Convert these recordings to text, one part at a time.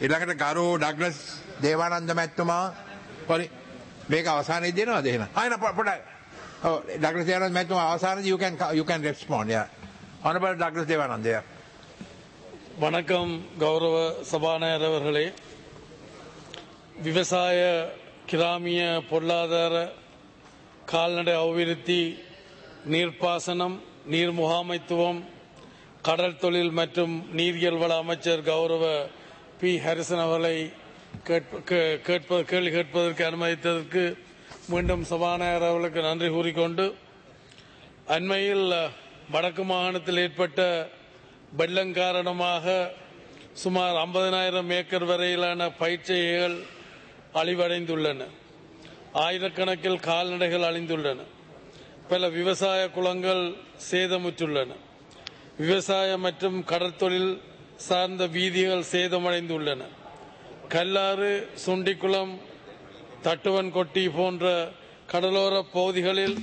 ඊළඟට ගරු ඩග්ලස් දේවානන්ද මැතිතුමා පරි මේක අවසානයේදී දෙනවද එහෙනම්? ආයෙත් පොඩ්ඩක්. ඔව් ඩග්ලස් දේවානන්ද මැතිතුමා අවසානයේදී you can respond. Yeah. Honorable Douglas Devanand. Yeah. வணக்கம் கௌரவ சபாநாயகர் அவர்களே. விவசாய கிராமிய பொருளாதார கால்நடை அபிவிருத்தி நீர்ப்பாசனம் நீர் முகாமைத்துவம் கடல் தொழில் மற்றும் நீரியல் வள அமைச்சர் கௌரவ பி ஹரிசன் அவர்களை கேள்வி கேட்பதற்கு அனுமதித்ததற்கு மீண்டும் சபாநாயகர் அவர்களுக்கு நன்றி கூறிக்கொண்டு, அண்மையில் வடக்கு மாகாணத்தில் ஏற்பட்ட வெள்ளம் காரணமாக சுமார் 50,000 ஏக்கர் வரையிலான பயிர்ச்செய்கைகள் அழிவடைந்துள்ளன. ஆயிரக்கணக்கில் கால்நடைகள் அழிந்துள்ளன. பல விவசாய குளங்கள் சேதமுற்றுள்ளன. விவசாய மற்றும் கடற்தொழில் சார்ந்த வீதிகள் சேதமடைந்துள்ளன. கல்லாறு, சுண்டிக்குளம், தட்டுவன்கொட்டி போன்ற கடலோர பகுதிகளில்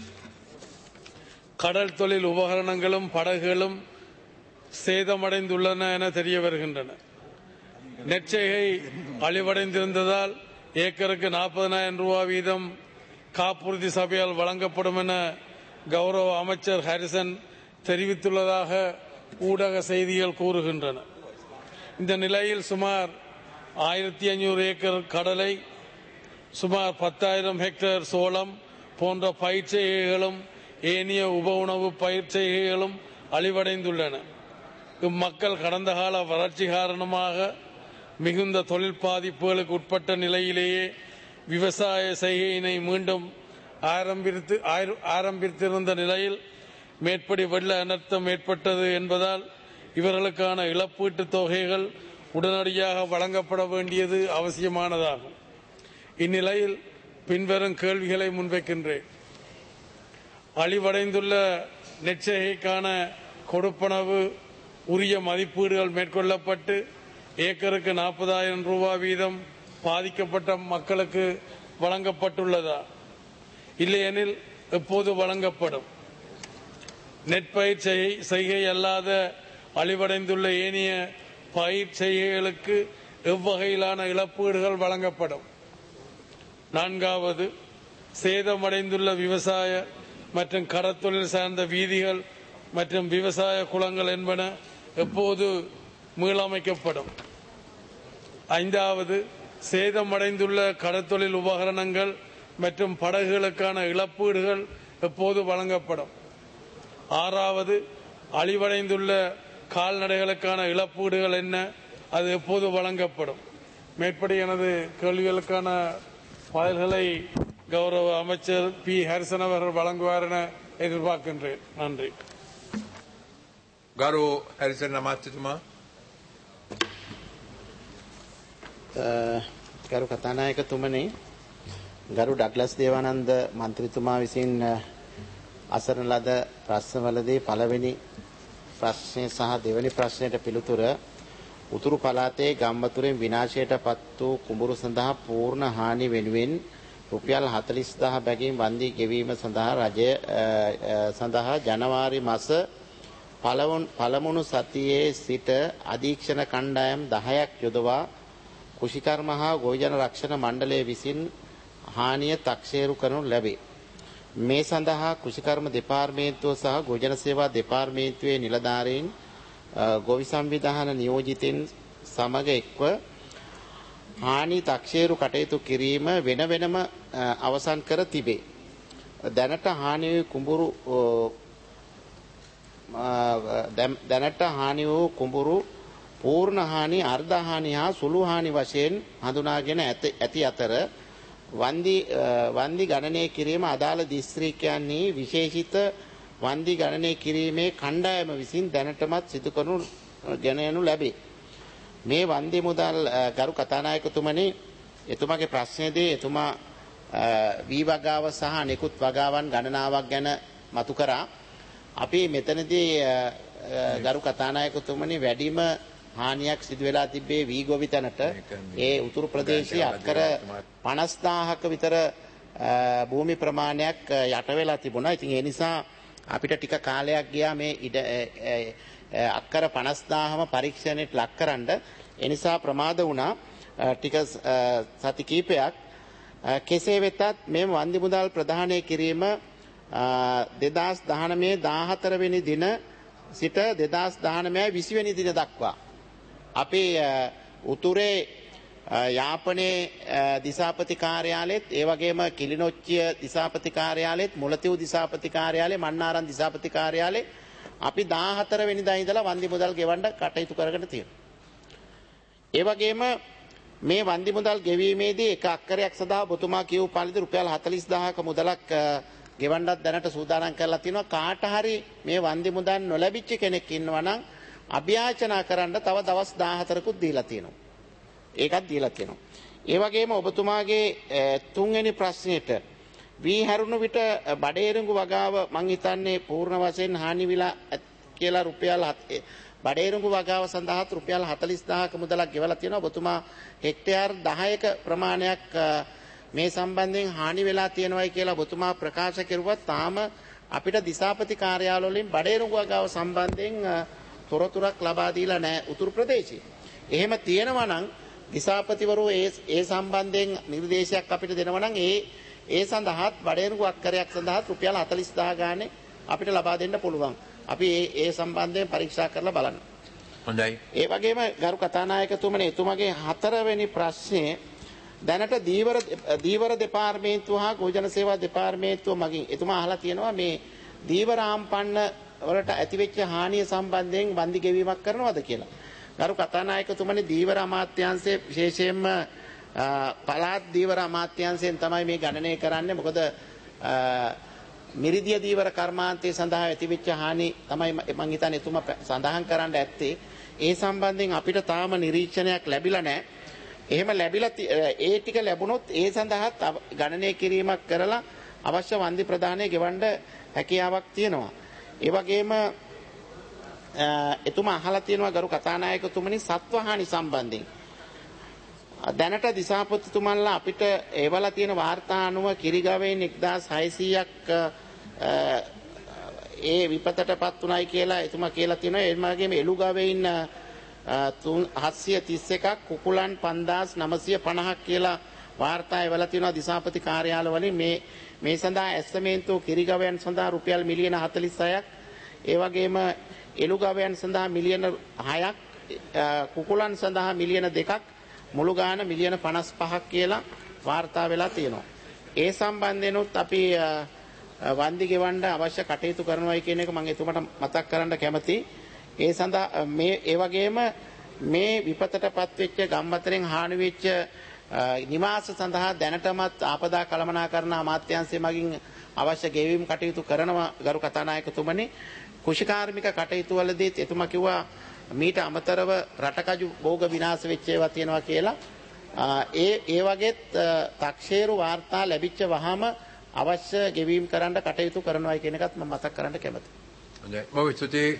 கடல் தொழில் உபகரணங்களும் படகுகளும் சேதமடைந்துள்ளன என தெரிய வருகின்றன. நெற்செய்கை அழிவடைந்திருந்ததால் ஏக்கருக்கு 40,000 ரூபாய் வீதம் காப்புறுதி சபையால் வழங்கப்படும் என கௌரவ அமைச்சர் ஹரிசன் தெரிவித்துள்ளதாக ஊடக செய்திகள் கூறுகின்றன. இந்த நிலையில் சுமார் 1,500 ஏக்கர் கடலை, சுமார் 10,000 ஹெக்டேர் சோளம் போன்ற பயிர்ச்செய்கைகளும் ஏனைய உப உணவு பயிர்ச்செய்கைகளும் அழிவடைந்துள்ளன. இம்மக்கள் கடந்த கால வறட்சி காரணமாக மிகுந்த தொழில் பாதிப்புகளுக்கு உட்பட்ட நிலையிலேயே விவசாய செய்கையினை மீண்டும் ஆரம்பித்திருந்த நிலையில் மேற்படி வெள்ள அனர்த்தம் ஏற்பட்டது என்பதால் இவர்களுக்கான இழப்பீட்டுத் தொகைகள் உடனடியாக வழங்கப்பட வேண்டியது அவசியமானதாகும். இந்நிலையில் பின்வரும் கேள்விகளை முன்வைக்கின்றேன். அழிவடைந்துள்ள நெற்செய்கைக்கான கொடுப்பனவு உரிய மதிப்பீடுகள் மேற்கொள்ளப்பட்டு ஏக்கருக்கு 40,000 ரூபாய் வீதம் பாதிக்கப்பட்ட மக்களுக்கு வழங்கப்பட்டுள்ளதா? இல்லையெனில் எப்போது வழங்கப்படும்? நெற்பயிர் செய்கை அல்லாத அழிவடைந்துள்ள ஏனைய பயிர் செய்கைகளுக்கு எவ்வகையிலான இழப்பீடுகள் வழங்கப்படும்? 4வது, சேதமடைந்துள்ள விவசாய மற்றும் கடற்தொழில் சார்ந்த வீதிகள் மற்றும் விவசாய குளங்கள் என்பன எப்போது மீளமைக்கப்படும்? 5வது, சேதமடைந்துள்ள கடற்தொழில் உபகரணங்கள் மற்றும் படகுகளுக்கான இழப்பீடுகள் எப்போது வழங்கப்படும்? 6வது, அழிவடைந்துள்ள கால்நடைகளுக்கான இழப்பீடுகள் என்ன, அது எப்போது வழங்கப்படும்? மேற்படி எனது கேள்விகளுக்கான பதில்களை கௌரவ அமைச்சர் பி ஹரிசன் அவர்கள் வழங்குவார் என எதிர்பார்க்கின்றேன். நன்றி. ගරු හරිසන් අමාත්‍යතුමා. ගරු කතානායකතුමනි, ගරු ඩග්ලස් දේවානන්ද මන්ත්‍රීතුමා විසින් අසරණ ලද ප්‍රශ්නවලදී පළවෙනි ප්‍රශ්නය සහ දෙවැනි ප්‍රශ්නයට පිළිතුර උතුරු පළාතේ ගම්වතුරෙන් විනාශයට පත් වූ කුඹුරු සඳහා පූර්ණ හානි වෙනුවෙන් රුපියල් 40,000 බැගින් වන්දි ගෙවීම සඳහා රජය සඳහා ජනවාරි මාස පළමුණු සතියේ සිට අධීක්ෂණ කණ්ඩායම් 10ක් යොදවා කුෂිකර්ම හා ගොවිජන රක්ෂණ මණ්ඩලය විසින් හානිය තක්සේරු කරනු ලැබේ. මේ සඳහා කුෂිකර්ම දෙපාර්තමේන්තුව සහ ගොවිජන සේවා දෙපාර්තමේන්තුවේ නිලධාරීන් ගොවි සංවිධාන නියෝජිතින් සමග එක්ව හානි තක්සේරු කටයුතු කිරීම වෙන වෙනම අවසන් කර තිබේ. දැනට හානි වූ කුඹුරු පූර්ණ හානි, අර්ධ හානි හා සුළු හානි වශයෙන් හඳුනාගෙන ඇති අතර වන්දි ගණනය කිරීම අදාළ දිස්ත්‍රික්කයන්හි විශේෂිත වන්දි ගණනය කිරීමේ කණ්ඩායම විසින් දැනටමත් සිදු කරනු ගෙන යනු ලැබේ. මේ වන්දි මුදල් ගරු කතානායකතුමනි, එතුමාගේ ප්‍රශ්නයේදී එතුමා වී වගාව සහ නිකුත් වගාවන් ගණනාවක් ගැන මතු කරා. අපි මෙතනදී ගරු කතානායකතුමනි වැඩිම හානියක් සිදු වෙලා තිබේ වී ගොවි තැනට. ඒ උතුරු ප්‍රදේශයේ අක්කර 50,000ක විතර භූමි ප්‍රමාණයක් යට වෙලා තිබුණා. ඉතින් ඒ නිසා අපිට ටික කාලයක් ගියා මේ අක්කර 50,000ම පරීක්ෂණයට ලක් කරන්න. ඒ නිසා ප්‍රමාද වුණා ටික සති කීපයක්. කෙසේ වෙතත් මේ වන්දි මුදල් ප්‍රදානය කිරීම 2019 14 වෙනි දින සිට 2019 20 වෙනි දින දක්වා අපේ උතුරේ යාපනයේ දිසාපති කාර්යාලයේත් ඒ වගේම කිලිනොච්චිය දිසාපති කාර්යාලයේත් මුලතිව් දිසාපති කාර්යාලයේ මන්නාරම් දිසාපති කාර්යාලයේ අපි 14 වෙනිදා ඉඳලා වන්දි මුදල් ගෙවන්න කටයුතු කරගෙන තියෙනවා. ඒ වගේම මේ වන්දි මුදල් ගෙවීමේදී එක අක්කරයක් සඳහා ඔබතුමා කියූ පරිදි රුපියල් 40000ක මුදලක් ගෙවන්නත් දැනට සූදානම් කරලා තිනවා. කාට හරි මේ වන්දි මුදල් නොලැබිච්ච කෙනෙක් ඉන්නවා නම් අභ්‍යාචනා කරන්න තව දවස් 14කුත් දීලා තියෙනවා. ඒකත් දීලා තියෙනවා. ඒ වගේම ඔබතුමාගේ තුන්වෙනි ප්‍රශ්නෙට වී හැරුණු විට බඩේරුඟු වගාව මං හිතන්නේ පූර්ණ වශයෙන් හානි විලා කියලා රුපියල් බඩේරුඟු වගාව සඳහා රුපියල් 40000ක මුදලක් ගෙවලා තියෙනවා. ඔබතුමා හෙක්ටයාර් 10ක ප්‍රමාණයක් මේ සම්බන්ධයෙන් හානි වෙලා තියෙනවායි කියලා ඔබතුමා ප්‍රකාශ කෙරුවා. තාම අපිට දිසාපති කාර්යාල වලින් බඩේරුඟු වගාව සම්බන්ධයෙන් තොරතුරක් ලබා දීලා නැහැ උතුරු ප්‍රදේශයේ. එහෙම තියෙනවා නම් දිසාපතිවරු ඒ සම්බන්ධයෙන් නිර්දේශයක් අපිට දෙනවා නම් ඒ සඳහාත් බඩේරුඟු අක්කරයක් සඳහා රුපියල් 40000 ගානේ අපිට ලබා දෙන්න පුළුවන්. අපි ඒ සම්බන්ධයෙන් පරීක්ෂා කරලා බලන්න. හොඳයි. ඒ වගේම ගරු කතානායකතුමනි එතුමගේ 4 වෙනි ප්‍රශ්නේ දැනට දීවර දෙපාර්තමේන්තුව හා ගෝජන සේවා දෙපාර්තමේන්තුව මගින් එතුමා අහලා තියෙනවා මේ දීවර ආම්පන්න වලට ඇතිවෙච්ච හානිය සම්බන්ධයෙන් වන්දි ගෙවීමක් කරනවද කියලා. ගරු කතානායකතුමනි දීවර අමාත්‍යාංශයේ විශේෂයෙන්ම පළාත් දීවර අමාත්‍යාංශයෙන් තමයි මේ ගණනය කරන්නේ. මොකද මිරිදිය දීවර කර්මාන්තයේ සඳහා ඇතිවෙච්ච හානි තමයි මම හිතන්නේ එතුමා සඳහන් කරන්න ඇත්තේ. ඒ සම්බන්ධයෙන් අපිට තාම නිරීක්ෂණයක් ලැබිලා නැහැ. එහෙම ලැබිලා ඒ ටික ලැබුණොත් ඒ සඳහා ගණනය කිරීමක් කරලා අවශ්‍ය වන්දි ප්‍රදානය ගෙවන්න හැකියාවක් තියෙනවා. ඒ වගේම එතුමා අහලා තියෙනවා ගරු කතානායකතුමනි සත්වහානි සම්බන්ධයෙන් දැනට දිසාපතිතුමන්ලා අපිට ඒවලා තියෙන වාර්තා අනුව කිරිගවයින් 1600ක් ඒ විපතටපත් උනායි කියලා එතුමා කියලා තියෙනවා. ඒ වගේම එළුගවයින් 731ක් කුකුලන් 5950ක් කියලා වාර්තා එවලා තියෙනවා දිසාපති කාර්යාල වලින්. මේ සඳහා ඇස්තමේන්තුව කිරිගවයන් සඳහා රුපියල් මිලියන 46ක් ඒ වගේම එළුගවයන් සඳහා මිලියන 6ක් කුකුලන් සඳහා මිලියන 2ක් මුළු ගාන මිලියන 55ක් කියලා වාර්තා වෙලා තියෙනවා. ඒ සම්බන්ධෙනුත් අපි වන්දි ගෙවන්න අවශ්‍ය කටයුතු කරනවායි කියන එක මම එතුමට මතක් කරන්න කැමතියි. ඒ සඳහා ඒ වගේම මේ විපතටපත් වෙච්ච ගම්බතරෙන් හානි වෙච්ච නිවාස සඳහා දැනටමත් ආපදා කළමනාකරණ අමාත්‍යාංශය මගින් අවශ්‍ය ගෙවීම් කටයුතු කරනවා ගරු කතානායකතුමනි. කුෂිකාර්මික කටයුතු වලදීත් එතුමා කිව්වා මීට අමතරව රටකජු භෝග විනාශ වෙච්ච ඒවා තියෙනවා කියලා. ඒ වගේත් තක්ෂේරු වාර්තා ලැබිච්ච වහම අවශ්‍ය ගෙවීම් කරන්න කටයුතු කරනවායි කියන එකත් මම මතක් කරන්න කැමතියි. හොඳයි. බොහොම ස්තුතියි.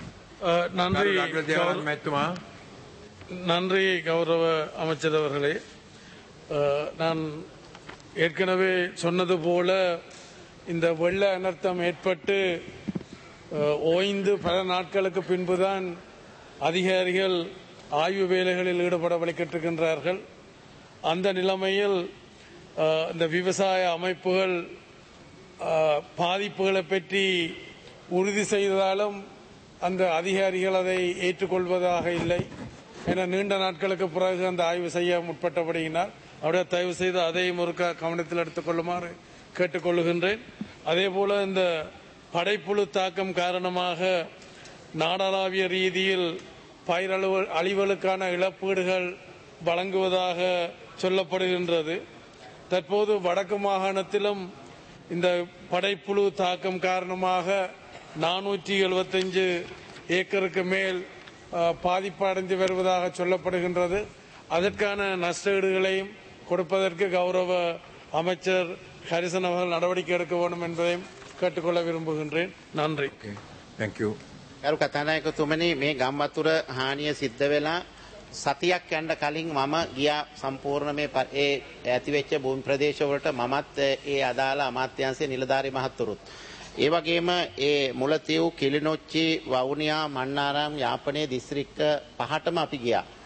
நன்றி கௌரவ அமைச்சர் அவர்களே. நான் ஏற்கனவே சொன்னது போல இந்த வெள்ள அனர்த்தம் ஏற்பட்டு ஓய்ந்து பல நாட்களுக்கு பின்புதான் அதிகாரிகள் ஆய்வு வேலைகளில் ஈடுபட வழிகிட்டிருக்கின்றார்கள். அந்த நிலைமையில் இந்த விவசாய அமைப்புகள் பாதிப்புகளை பற்றி உறுதி செய்தாலும் அந்த அதிகாரிகள் அதை ஏற்றுக்கொள்வதாக இல்லை. என நீண்ட நாட்களுக்கு பிறகு அந்த ஆய்வு செய்ய முற்பட்டபடியினால் அவருடைய தயவு செய்து அதையும் ஒரு கவனத்தில் எடுத்துக்கொள்ளுமாறு கேட்டுக்கொள்ளுகின்றேன். அதே போல இந்த படைப்புழு தாக்கம் காரணமாக நாடளாவிய ரீதியில் பயிர் அழிவுகளுக்கான இழப்பீடுகள் வழங்குவதாக சொல்லப்படுகின்றது. தற்போது வடக்கு மாகாணத்திலும் இந்த படைப்புழு தாக்கம் காரணமாக 475 ஏக்கருக்கு மேல் பாதிப்படைந்து வருவதாக சொல்லப்படுகின்றது. அதற்கான நஷ்டஈடுகளையும் கொடுப்பதற்கு கௌரவ அமைச்சர் ஹரிசன் அவர்கள் நடவடிக்கை எடுக்க வேண்டும் என்பதையும் கேட்டுக்கொள்ள விரும்புகின்றேன். நன்றி. Thank you. ගරු කතානායකතුමනි මේ ගම්වතුර හානිය සිද්ධ වෙලා සතියක් යන්න කලින් මම ගියා සම්පූර්ණ මේ ඇතිවෙච්ච භූමි ප්‍රදේශවලට මමත් ඒ අදාළ අමාත්‍යාංශයේ නිලධාරී මහත්වරුත් ඒ වගේම ඒ මුලතිව් කිලිනොච්චි වවුනියා මන්නාරම් යාපනයේ දිස්ත්‍රික්ක 5ටම අපි ගියා.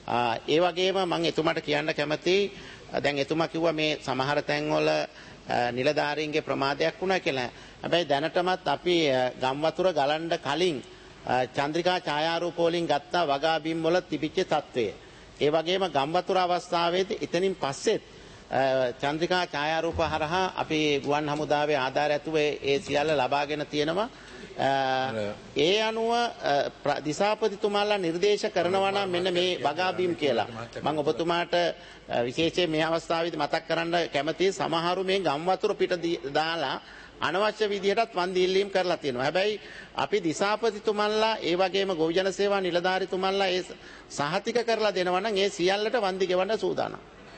ඒ වගේම මම එතුමාට කියන්න කැමතියි දැන් එතුමා කිව්වා මේ සමහර තැන්වල නිලධාරීන්ගේ ප්‍රමාදයක් වුණා කියලා. හැබැයි දැනටමත් අපි ගම්වතුර ගලන්න කලින් චන්ද්‍රිකා ඡායාරූප වලින් ගත්ත වගා බිම් වල තිබිච්ච තත්ත්වය. ඒ වගේම ගම්වතුර අවස්ථාවේදී එතනින් පස්සෙත් චන්ද්‍රිකා ඡායාරූප හරහා අපි ගුවන් හමුදාවේ ආධාර ඇතුව ඒ සියල්ල ලබාගෙන තියෙනවා. ඒ අනුව දිසාපතිතුමාලා නිර්දේශ කරනවා නම් මෙන්න මේ වගා බිම් කියලා. මම ඔබතුමාට විශේෂයෙන් මේ අවස්ථාවේදී මතක් කරන්න කැමතියි සමහරු මේ ගම්වතුර පිට දාලා අනවශ්‍ය විදිහටත් වන්දි ඉල්ලීම් කරලා තියෙනවා. හැබැයි අපි දිසාපතිතුමන්ලා ඒ වගේම ගොවිජන සේවා නිලධාරීතුමන්ලා ඒ සහතික කරලා දෙනවා නම් ඒ සියල්ලට වන්දි ගෙවන්න සූදානම්.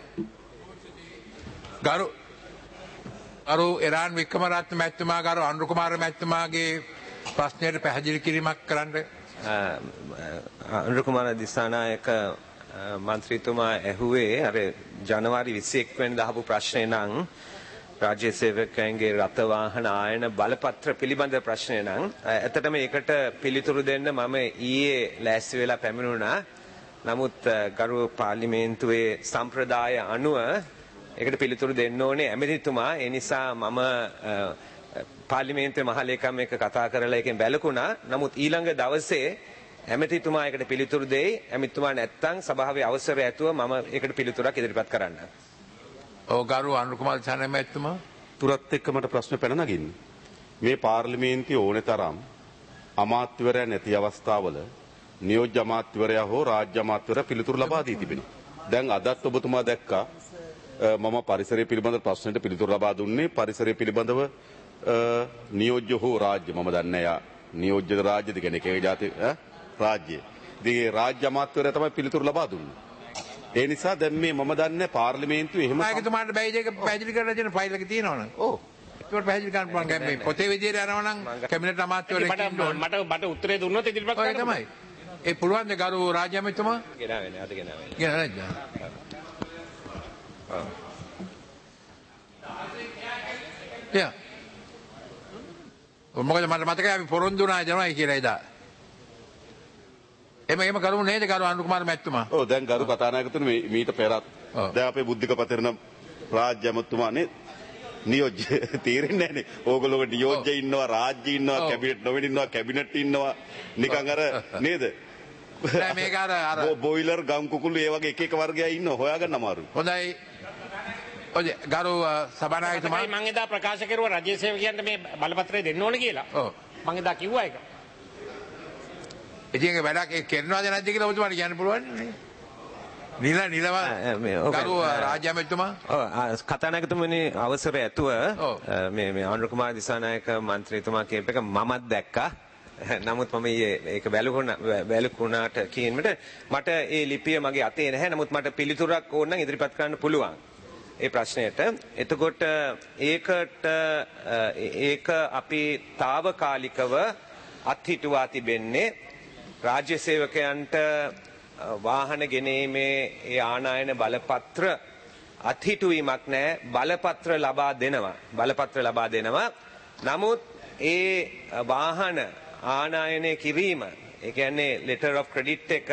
ගරු එරාන් වික්‍රමරත්න මැතිතුමා ගරු අනුර කුමාර මැතිතුමාගේ ප්‍රශ්නයට පැහැදිලි කිරීමක් කරන්න. අනුර කුමාර දිසානායක මන්ත්‍රීතුමා ඇහුවේ අර ජනවාරි 21 වෙනිදා අහපු ප්‍රශ්නේ නම් රාජ්‍ය සේවකයන්ගේ රථ වාහන ආයන බලපත්‍ර පිළිබඳ ප්‍රශ්නය නම් ඇත්තටම ඒකට පිළිතුරු දෙන්න මම ඊයේ ලෑස්ති වෙලා පැමිණුණා. නමුත් ගරු පාර්ලිමේන්තුවේ සම්ප්‍රදාය අනුව ඒකට පිළිතුරු දෙන්න ඕනේ ඇමතිතුමා. ඒ නිසා මම පාර්ලිමේන්තුවේ මහලේකම් එක්ක කතා කරලා එකෙන් බැලකුණා. නමුත් ඊළඟ දවසේ ඇමතිතුමා ඒකට පිළිතුරු දෙයි. ඇමතිතුමා නැත්තම් සභාවේ අවසරය ඇතුව මම ඒකට පිළිතුරක් ඉදිරිපත් කරන්න. ගරු අනුර කුමාර දිසානායක මැතිතුමා තුරත් එක්ක මට ප්‍රශ්න පැන නගින්නේ. මේ පාර්ලිමේන්තුවේ ඕනේ තරම් අමාත්‍යවරයා නැති අවස්ථාවල නියෝජ්‍ය අමාත්‍යවරයා හෝ රාජ්‍ය අමාත්‍යවරයා පිළිතුරු ලබා දී තිබෙනවා. දැන් අදත් ඔබතුමා දැක්කා මම පරිසරය පිළිබඳ ප්‍රශ්නෙට පිළිතුරු ලබා දුන්නේ පරිසරය පිළිබඳව නියෝජ්‍ය හෝ රාජ්‍ය මම දන්නේ යා නියෝජ්‍ය රාජ්‍යද කියන්නේ එකේ ජාති රාජ්‍ය. ඉතින් ඒ රාජ්‍ය අමාත්‍යවරයා තමයි පිළිතුරු ලබා දුන්නේ. ඒ නිසා දැන් මේ මම දන්නේ පාර්ලිමේන්තුවේ එහෙම නායකතුමාට බැයි දෙක පැහැදිලි කරලා දෙන ෆයිල් එක තියෙනවනේ. ඔව්. ඒකට පැහැදිලි කරන්න පුළුවන්. දැන් මේ පොතේ විදියට යනවා නම් කැබිනට් අමාත්‍යවරයෙක් ඉන්න ඕනේ. මට උත්තරේ දුන්නොත් ඉදිරිපත් කරන්න තමයි. ඒ පුළුවන් ද ගරු රාජ්‍ය අමාත්‍යතුමා? ගෙනාවෙන්නේ අද ගෙනාවෙන්නේ. ගෙනාවෙන්නේ. යා. මොකද මට මතකයි අපි පොරොන්දු වුණා ජනවයි කියලා එදා. එමෙම කරුණ නේද ගරු අනුර කුමාර මැතිතුමා? ඔව් දැන් ගරු කතානායකතුමනි මීට පෙරත් දැන් අපේ බුද්ධික පතරින රාජ්‍ය අමාත්‍යතුමානේ නියෝජ්‍ය තීරෙන්නේ නැහනේ. ඕගොල්ලෝ නියෝජ්‍ය ඉන්නවා රාජ්‍ය ඉන්නවා කැබිනට් නොවෙන ඉන්නවා කැබිනට් ඉන්නවා නිකන් අර නේද? නෑ මේක අර බොයිලර් ගම් කුකුළු ඒ වගේ එක එක වර්ගයන් ඉන්නවා හොයාගන්න අමාරුයි. හොඳයි. ඔය ගරු සභානායකතුමා මම එදා ප්‍රකාශ කරුවා රාජ්‍ය සේවකයන්ට මේ බලපත්‍රය දෙන්න ඕනේ කියලා. ඔව්. මම එදා කිව්වා ඒක. ඉතින් වැඩක් ඒ කරනවාද නැද්ද කියලා ඔබතුමාට කියන්න පුළුවන් නේ. නිලව ගරු රාජ්‍ය අමාත්‍යතුමා කතානායකතුමනි අවසරය ඇතුව මේ අනුර කුමාර දිසානායක මන්ත්‍රීතුමා කියප එක මමත් දැක්කා. නමුත් මම ඒක වැලකුණාට කියන්නට මට ඒ ලිපිය මගේ අතේ නැහැ. නමුත් මට පිළිතුරක් ඕන නම් ඉදිරිපත් කරන්න පුළුවන් ඒ ප්‍රශ්නයට. එතකොට ඒක අපි తాවකාලිකව අත්හිටුවා තිබෙන්නේ රාජ්‍ය සේවකයන්ට වාහන ගෙනීමේ ඒ ආනයන බලපත්‍ර අත්හිටුවීමක් නැහැ. බලපත්‍ර ලබා දෙනවා. නමුත් ඒ වාහන ආනයනය කිරීම ඒ කියන්නේ letter of credit එක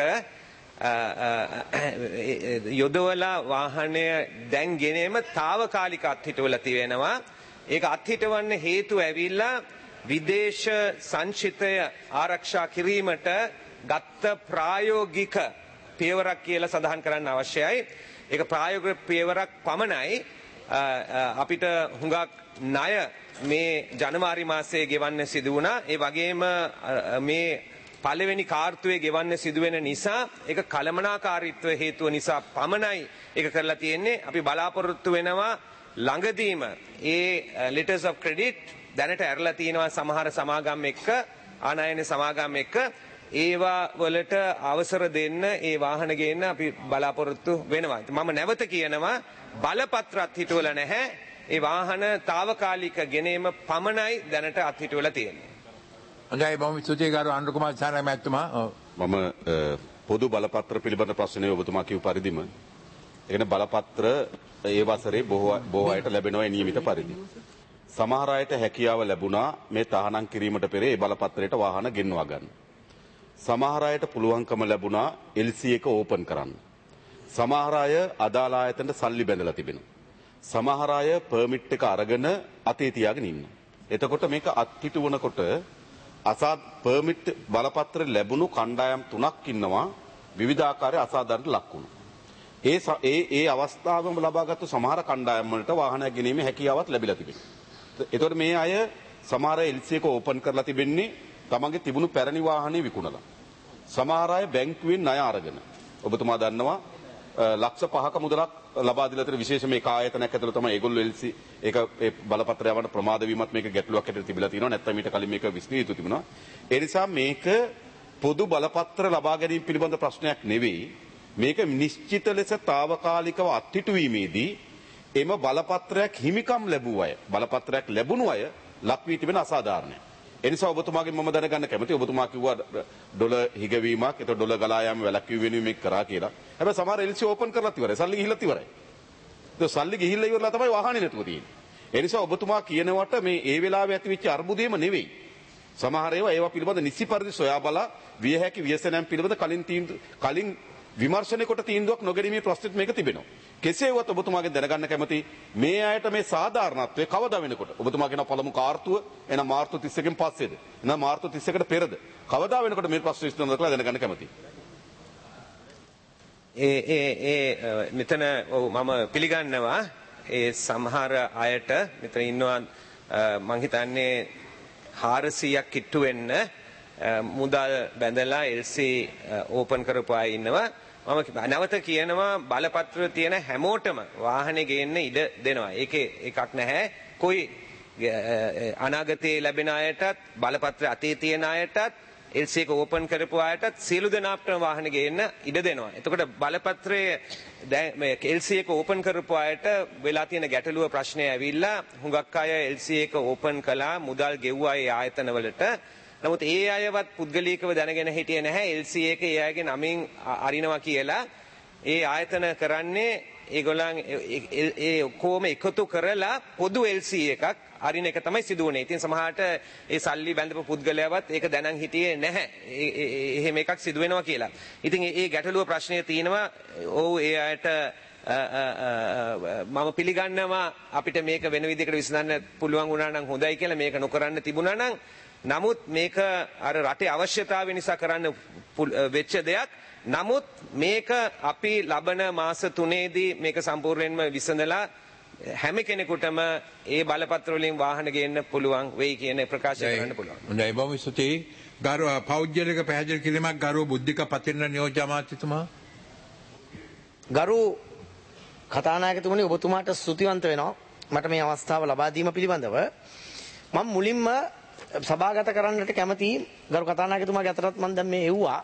යොදවලා වාහනය දැන් ගෙනීම తాවකාලික අත්හිටවලා තියෙනවා. ඒක අත්හිටවන්න හේතුව ඇවිල්ලා විදේශ සංචිතය ආරක්ෂා කිරීමට ගත්ත ප්‍රායෝගික පියවරක් කියලා සඳහන් කරන්න අවශ්‍යයි. ඒක ප්‍රායෝගික පියවරක් පමණයි. අපිට හුඟක් ණය මේ ජනවාරි මාසයේ ගෙවන්න සිදු වුණා. ඒ වගේම මේ පළවෙනි කාර්තුවේ ගෙවන්න සිදුවෙන නිසා ඒක කළමනාකාරීත්ව හේතුව නිසා පමණයි ඒක කරලා තියෙන්නේ. අපි බලාපොරොත්තු වෙනවා ළඟදීම ඒ letters of credit දැනට ඇරලා තියෙනවා සමහර සමාගම් එක්ක ආනයන සමාගම් එක්ක ඒවා වලට අවසර දෙන්න ඒ වාහන ගේන්න අපි බලාපොරොත්තු වෙනවා. මම නැවත කියනවා බලපත්‍ර අත්හිටුවල නැහැ. ඒ වාහන తాවකාලික ගෙනීම පමණයි දැනට අත්හිටුවලා තියෙන්නේ. හොඳයි බොහොම ස්තුතියි ගරු අනුර කුමාර දිසානායක මැතිතුමා. මම පොදු බලපත්‍ර පිළිබඳ ප්‍රශ්නේ ඔබතුමා කියු පරිදිම ඒ කියන්නේ බලපත්‍ර ඒ වසරේ බොහෝ අයට ලැබෙනවා නියමිත පරිදි. සමහර අයට හැකියාව ලැබුණා මේ තහනම් කිරීමට පෙර ඒ බලපත්‍රයට වාහන ගෙන්වා ගන්න. සමහර අයට පුළුවන්කම ලැබුණා LC එක ඕපන් කරන්න. සමහර අය අදාළ ආයතනට සල්ලි බැඳලා තිබෙනවා. සමහර අය පර්මිට් එක අරගෙන අතේ තියාගෙන ඉන්නවා. එතකොට මේක අත්හිටු වනකොට අසාධ පර්මිට් බලපත්‍ර ලැබුණු කණ්ඩායම් 3ක් ඉන්නවා විවිධාකාරයේ අසාධාරණට ලක් වුණා. ඒ අවස්ථාවම ලබාගත්තු සමහර කණ්ඩායම් වලට වාහනයක් ගෙනීමේ හැකියාවක් ලැබිලා තිබෙනවා. එතකොට මේ අය සමහර LC එක ඕපන් කරලා තිබෙන්නේ තමන්ගේ තිබුණු පැරණි වාහනේ විකුණලා. සමහර අය බැංකුවෙන් ණය අරගෙන. ඔබතුමා දන්නවා ලක්ෂ 5ක මුදලක් ලබා දීලා තියෙන විශේෂ මේ ආයතනයක් ඇතුළේ තමයි ඒගොල්ලෝ LC ඒක ඒ බලපත්‍රය වඩ ප්‍රමාද වීමත් මේක ගැටලුවක් හැටියට තිබිලා තියෙනවා. නැත්නම් ඊට කලින් මේක විශ්ලේෂිත යුතු තිබුණා. ඒ නිසා මේක පොදු බලපත්‍ර ලබා ගැනීම පිළිබඳ ප්‍රශ්නයක් නෙවෙයි. මේක නිශ්චිත ලෙස తాවකාලිකව අත්හිටුවීමේදී එම බලපත්‍රයක් හිමිකම් ලැබුව අය බලපත්‍රයක් ලැබුණු අය ලක් වී තිබෙන අසාධාරණයි. ඒ නිසා ඔබතුමාගෙන් මම දැනගන්න කැමතියි. ඔබතුමා කිව්වා ඩොලර් හිගවීමක් ඒක ඩොලර් ගලා යාම වැළැක්වීම වෙනුවෙන් මේක කරා කියලා. හැබැයි සමහර LC ඕපන් කරලා ඉවරයි. සල්ලි ගිහිල්ලා ඉවරයි. ඒක සල්ලි ගිහිල්ලා ඉවරලා තමයි වාහනේ නැතුව තියෙන්නේ. ඒ නිසා ඔබතුමා කියනවට මේ ඒ වෙලාවේ ඇතිවෙච්ච අර්බුදේම නෙවෙයි. සමහර ඒවා පිළිබඳ නිසි පරිදි සොයා බලා විය හැකි ව්‍යසනයන් පිළිබඳ කලින් විමර්ශනය කොට තීන්දුවක් නොගැනීමේ ප්‍රශ්නෙත් මේක තිබෙනවා. කෙසේ වුවත් ඔබතුමාගෙන් දැනගන්න කැමති මේ අයට මේ සාධාරණත්වය කවදා වෙනකොට ඔබතුමා කියන පළමු කාර්තුව එන මාර්තු 31කින් පස්සේද එන මාර්තු 31කට පෙරද කවදා වෙනකොට මේ ප්‍රශ්න විසඳනවා කියලා දැනගන්න කැමතියි. මෙතන මම පිළිගන්නවා ඒ සමහර අයට මෙතන ඉන්නවා මං හිතන්නේ 400ක් කිට්ටු වෙන්න මුදල් බැඳලා LC ඕපන් කරපු අය ඉන්නවා. මම නැවත කියනවා බලපත්‍ර තියෙන හැමෝටම වාහනේ ගේන්න ඉඩ දෙනවා. ඒකේ එකක් නැහැ. કોઈ අනාගතයේ ලැබෙන අයටත් බලපත්‍ර අතේ තියෙන අයටත් LC එක ඕපන් කරපු අයටත් සියලු දෙනාටම වාහනේ ගේන්න ඉඩ දෙනවා. එතකොට බලපත්‍රයේ දැන් මේ LC එක ඕපන් කරපු අයට වෙලා තියෙන ගැටලුව ප්‍රශ්නය ඇවිල්ලා හුඟක් අය LC එක ඕපන් කළා මුදල් ගෙව්වා ඒ ආයතන වලට. නමුත් ඒ අයවත් පුද්ගලිකව දැනගෙන හිටියේ නැහැ LC එක ඒ අයගේ නමින් අරිනවා කියලා. ඒ ආයතන කරන්නේ ඒගොල්ලන් ඒ කොහොම එකතු කරලා පොදු LC එකක් අරින එක තමයි සිදු වුනේ. ඉතින් සමහරට ඒ සල්ලි බැඳපු පුද්ගලයාවත් ඒක දැනන් හිටියේ නැහැ. එහෙම එකක් සිදු වෙනවා කියලා. ඉතින් ඒ ගැටලුව ප්‍රශ්නය තියෙනවා. ඔව් ඒ අයට මම පිළිගන්නවා අපිට මේක වෙන විදිහකට විසඳන්න පුළුවන් වුණා නම් හොඳයි කියලා. මේක නොකරන්න තිබුණා නම් නමුත් මේක අර රටේ අවශ්‍යතාවය නිසා කරන්න වෙච්ච දෙයක්. නමුත් මේක අපි ලබන මාස 3ේදී මේක සම්පූර්ණයෙන්ම විසඳලා හැම කෙනෙකුටම ඒ බලපත්‍ර වලින් වාහන ගේන්න පුළුවන් වෙයි කියන ප්‍රකාශය කරන්න පුළුවන්. හොඳයි බොහොම ස්තුතියි. ගරු පෞද්ගලික පැහැදිලි කිරීමක් ගරු බුද්ධික පතිරණ නියෝජ්‍ය අමාත්‍යතුමා. ගරු කතානායකතුමනි ඔබතුමාට ස්තුතිවන්ත වෙනවා මට මේ අවස්ථාව ලබා දීම පිළිබඳව. මම මුලින්ම සභාගත කරන්නට කැමති ගරු කතානායකතුමාගේ අතරත් මම දැන් මේ එව්වා.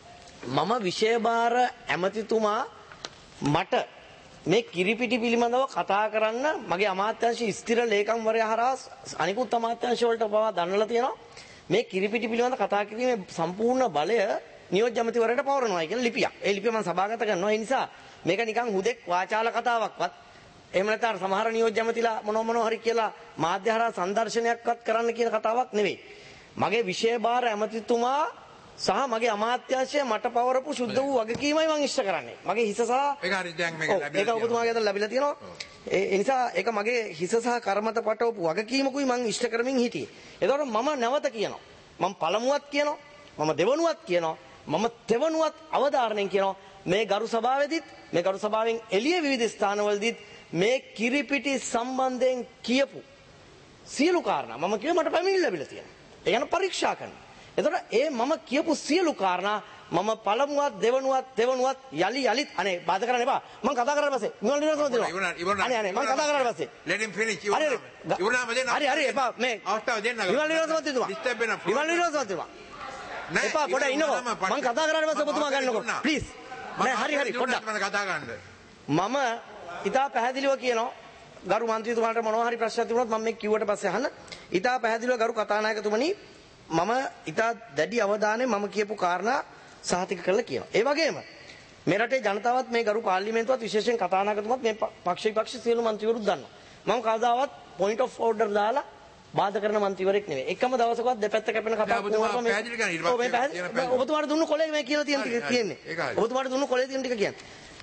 මම විශේෂභාර ඇමතිතුමා මට මේ කිරිපිටි පිළිබඳව කතා කරන්න මගේ අමාත්‍යාංශ ස්ථිර ලේකම්වරයා හරහා අනිකුත් අමාත්‍යාංශ වලට පවා දන්වලා තියෙනවා. මේ කිරිපිටි පිළිබඳව කතා කිරීමේ සම්පූර්ණ බලය නියෝජ්‍ය ඇමතිවරයාට පවරනවා කියන ලිපියක්. ඒ ලිපිය මම සභාගත කරනවා. ඒ නිසා මේක නිකන් හුදෙක් වාචාල කතාවක්වත් එහෙම නැත්නම් සමහර නියෝජ්‍ය ඇමතිලා මොනවා හරි කියලා මාධ්‍ය හරහා සංදර්ශනයක්වත් කරන්න කියන කතාවක් නෙවෙයි. මගේ විශේෂභාර ඇමතිතුමා සහ මගේ අමාත්‍යාංශය මට පවරපු සුද්ධ වූ වගකීමයි මම ඉෂ්ට කරන්නේ. මගේ හිස සහ ඒක හරි දැන් මේක ලැබිලා ඒක ඔබතුමාගේ අතට ලැබිලා තියෙනවා. ඒ නිසා ඒක මගේ හිස සහ කර්මත පටවපු වගකීමකුයි මම ඉෂ්ට කරමින් හිටියේ. ඒතකොට මම නැවත කියනවා. මම පළමුවත් කියනවා. මම දෙවනුවත් කියනවා. මම තෙවනුවත් අවධාරණයෙන් කියනවා. මේ ගරු සභාවේදීත් මේ ගරු සභාවෙන් එළිය විවිධ ස්ථානවලදීත් මේ කිරිපිටි සම්බන්ධයෙන් කියපු සියලු කාරණා මම කිව්ව මට පැමිණිලි ලැබිලා තියෙනවා. ඒ ගැන පරීක්ෂා කරනවා. එතකොට ඒ මම කියපු සියලු කාරණා මම පළමුවත් දෙවනුවත් තෙවනුවත් යලිත් අනේ බාධා කරන්න එපා. මම කතා කරලා පස්සේ නිවල් නිරසම දෙනවා. අනේ මම කතා කරලා පස්සේ. let him finish. ඉවරනම දෙන්න. හරි එපා මේ අවස්ථාව දෙන්න. නිවල් නිරසම දෙනවා. disturb වෙන නිවල් නිරසම දෙනවා. එපා පොඩ ඉන්නකෝ. මම කතා කරලා පස්සේ ඔබතුමා ගන්නකෝ. please. නෑ හරි පොඩ්ඩක් කතා ගන්න. මම ඉතා පැහැදිලිව කියනවා ගරු මන්ත්‍රීතුමාට මොනවා හරි ප්‍රශ්නයක් තිබුණොත් මම මේ කිව්වට පස්සේ අහන්න. ඉතා පැහැදිලිව ගරු කතානායකතුමනි මම ඉතා දැඩි අවධානයෙන් මම කියපු කාරණා සහතික කරලා කියනවා. ඒ වගේම මේ රටේ ජනතාවත් මේ ගරු පාර්ලිමේන්තුවත් විශේෂයෙන් කතානායකතුමත් මේ පක්ෂ විපක්ෂ සියලු මන්ත්‍රීවරුත් දන්නවා. මම කවදාවත් point of order දාලා බාධා කරන මන්ත්‍රීවරයෙක් නෙවෙයි. එකම දවසකවත් දෙපැත්ත කැපෙන කතාවක් ඔබතුමාට දුන්නු කොලේ මේ කියලා තියෙන ටික කියන්නේ. ඔබතුමාට දුන්නු කොලේ තියෙන ටික කියන්නේ.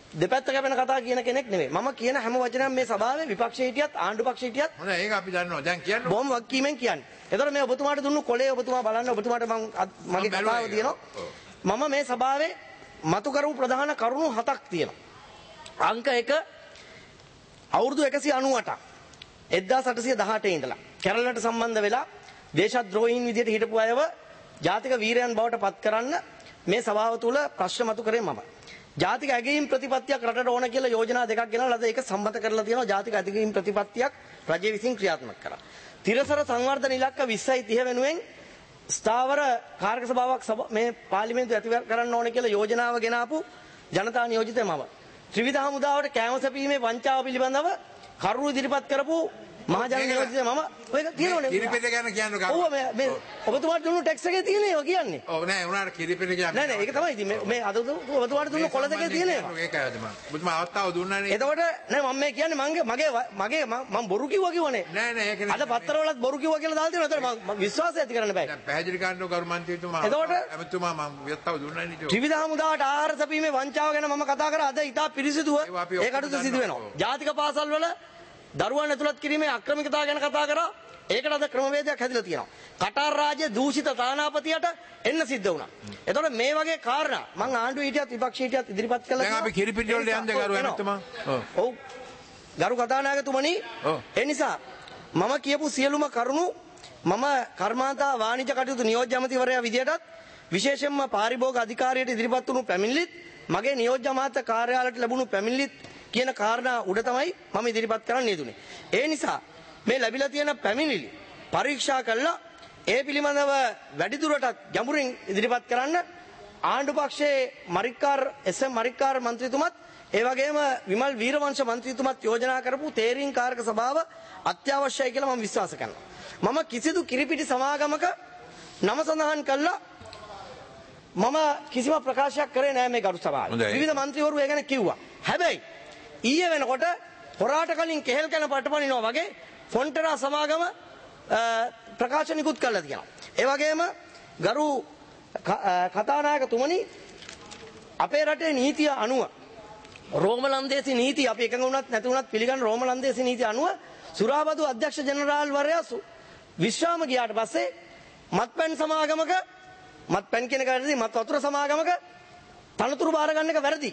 දෙපැත්ත කැපෙන කතා කියන කෙනෙක් නෙවෙයි. මම කියන හැම වචනයක්ම මේ සභාවේ විපක්ෂයේ හිටියත් ආණ්ඩු පක්ෂයේ හිටියත් හොඳයි ඒක අපි දන්නවා. දැන් කියන්න. බොම් වක්කීමෙන් කියන්නේ. එතකොට මේ ඔබතුමාට දුන්නු කොලේ ඔබතුමා බලන්න ඔබතුමාට මගේ කතාව තියෙනවා. මම මේ සභාවේ මතු කරපු ප්‍රධාන කරුණු 7ක් තියෙනවා. අංක 1 අවුරුදු 198ක් 1818 ඉඳලා කැරළට සම්බන්ධ වෙලා දේශද්‍රෝහීන් විදියට හිටපු අයව ජාතික වීරයන් බවට පත් කරන්න මේ සභාව තුල ප්‍රශ්න මතු කරේ මම. ජාතික ඇගීම් ප්‍රතිපත්තියක් රටට ඕන කියලා යෝජනා දෙකක් ගෙනල්ලා අද ඒක සම්මත කරලා තියෙනවා. ජාතික ඇගීම් ප්‍රතිපත්තියක් රජය විසින් ක්‍රියාත්මක කරා. තිරසර සංවර්ධන ඉලක්ක 20යි 30 වෙනුවෙන් ස්ථාවර කාර්ක සභාවක් මේ පාර්ලිමේන්තුව ඇති කරන්න ඕන කියලා යෝජනාව ගෙනාපු ජනතා නියෝජිතය මම. ත්‍රිවිධ හමුදාවට කෑම සැපීමේ වංචාව පිළිබඳව කරුණු ඉදිරිපත් කරපු මහජන නියෝජිතය මම. ඔයක තියෙනවනේ. කිරිපෙට ගැන කියන්න ගන්න. ඔව් මේ ඔබතුමාට දුන්නු ටෙක්ස් එකේ තියෙන ඒවා කියන්නේ. ඔව් නෑ උනාට කිරිපෙට කියන්නේ. නෑ ඒක තමයි ඉතින් මේ අද ඔබතුමාට දුන්නු කොළ දෙකේ තියෙන ඒවා. ඒකයි අද මම. ඔබතුමා අවස්ථාව දුන්නානේ. එතකොට නෑ මම මේ කියන්නේ මගේ මම බොරු කිව්වා කිව්වනේ. නෑ නෑ ඒක නෙමෙයි. අද පත්තරවලත් බොරු කිව්වා කියලා දාලා තියෙනවා. එතකොට මම විශ්වාසය ඇති කරන්න බෑ. දැන් පැහැදිලි කරන්න ගරු මන්ත්‍රීතුමා. එතකොට එමෙතුමා මම අවස්ථාව දුන්නානේ නේ. ත්‍රිවිධ හමුදාවට ආහාර සැපීමේ වංචාව ගැන මම කතා කරා. අද ඉතා පිරිසිදුව ඒ කටයුතු සිදු වෙනවා. ජාතික පාසල් වල දරුවන් ඇතුළත් කිරීමේ අක්‍රමිකතාව ගැන කතා කරා. ඒකට අද ක්‍රමවේදයක් හැදිලා තියෙනවා. කටාර් රාජ්‍ය දූෂිත තානාපතියට එන්න සිද්ධ වුණා. එතකොට මේ වගේ කාරණා මම ආණ්ඩුවේ හිටියත් විපක්ෂයේ හිටියත් ඉදිරිපත් කළා. දැන් අපි කිරිපිටි වලට යන්න ගරු එමෙතුමා. ඔව්. ගරු කතානායකතුමනි ඒ නිසා මම කියපු සියලුම කරුණු මම කර්මාන්තා වාණිජ්‍ය කටයුතු නියෝජ්‍ය අමාත්‍යවරයා විදියටත් විශේෂයෙන්ම පාරිභෝගික අධිකාරියට ඉදිරිපත් වුණු පැමිණිලිත් මගේ නියෝජ්‍ය අමාත්‍ය කාර්යාලයට ලැබුණු පැමිණිලිත් කියන කාරණා උඩ තමයි මම ඉදිරිපත් කරන්න යෙදුනේ. ඒ නිසා මේ ලැබිලා තියෙන පැමිණිලි පරීක්ෂා කළා ඒ පිළිබඳව වැඩිදුරටත් ගැඹුරින් ඉදිරිපත් කරන්න ආණ්ඩු පක්ෂයේ මරික්කාර් එස්.එම්. මරික්කාර් මන්ත්‍රීතුමත් ඒ වගේම විමල් වීරවංශ මන්ත්‍රීතුමත් යෝජනා කරපු තේරීම් කාරක සභාව අත්‍යවශ්‍යයි කියලා මම විශ්වාස කරනවා. මම කිසිදු කිරිපිටි සමාගමක නම සඳහන් කළා මම කිසිම ප්‍රකාශයක් කරේ නෑ මේ ගරු සභාවේ. විවිධ මන්ත්‍රීවරු ඒ ගැන කිව්වා. හැබැයි ඊයේ වෙනකොට හොරාට කලින් කෙහෙල් කන පටපනිනවා වගේ ෆොන්ටරා සමාගම ප්‍රකාශනිකුත් කළා තියෙනවා. ඒ වගේම ගරු කතානායකතුමනි අපේ රටේ නීතිය අනුව රෝමලන්දේසි නීතිය අපි එකඟ වුණත් නැති වුණත් පිළිගන්න රෝමලන්දේසි නීතිය අනුව සුරාබදු අධ්‍යක්ෂ ජෙනරාල් වරයා විශ්‍රාම ගියාට පස්සේ මත්පැන් සමාගමක මත්පැන් කියන එක වැරදි මත් වතුර සමාගමක තනතුරු බාර ගන්න එක වැරදි.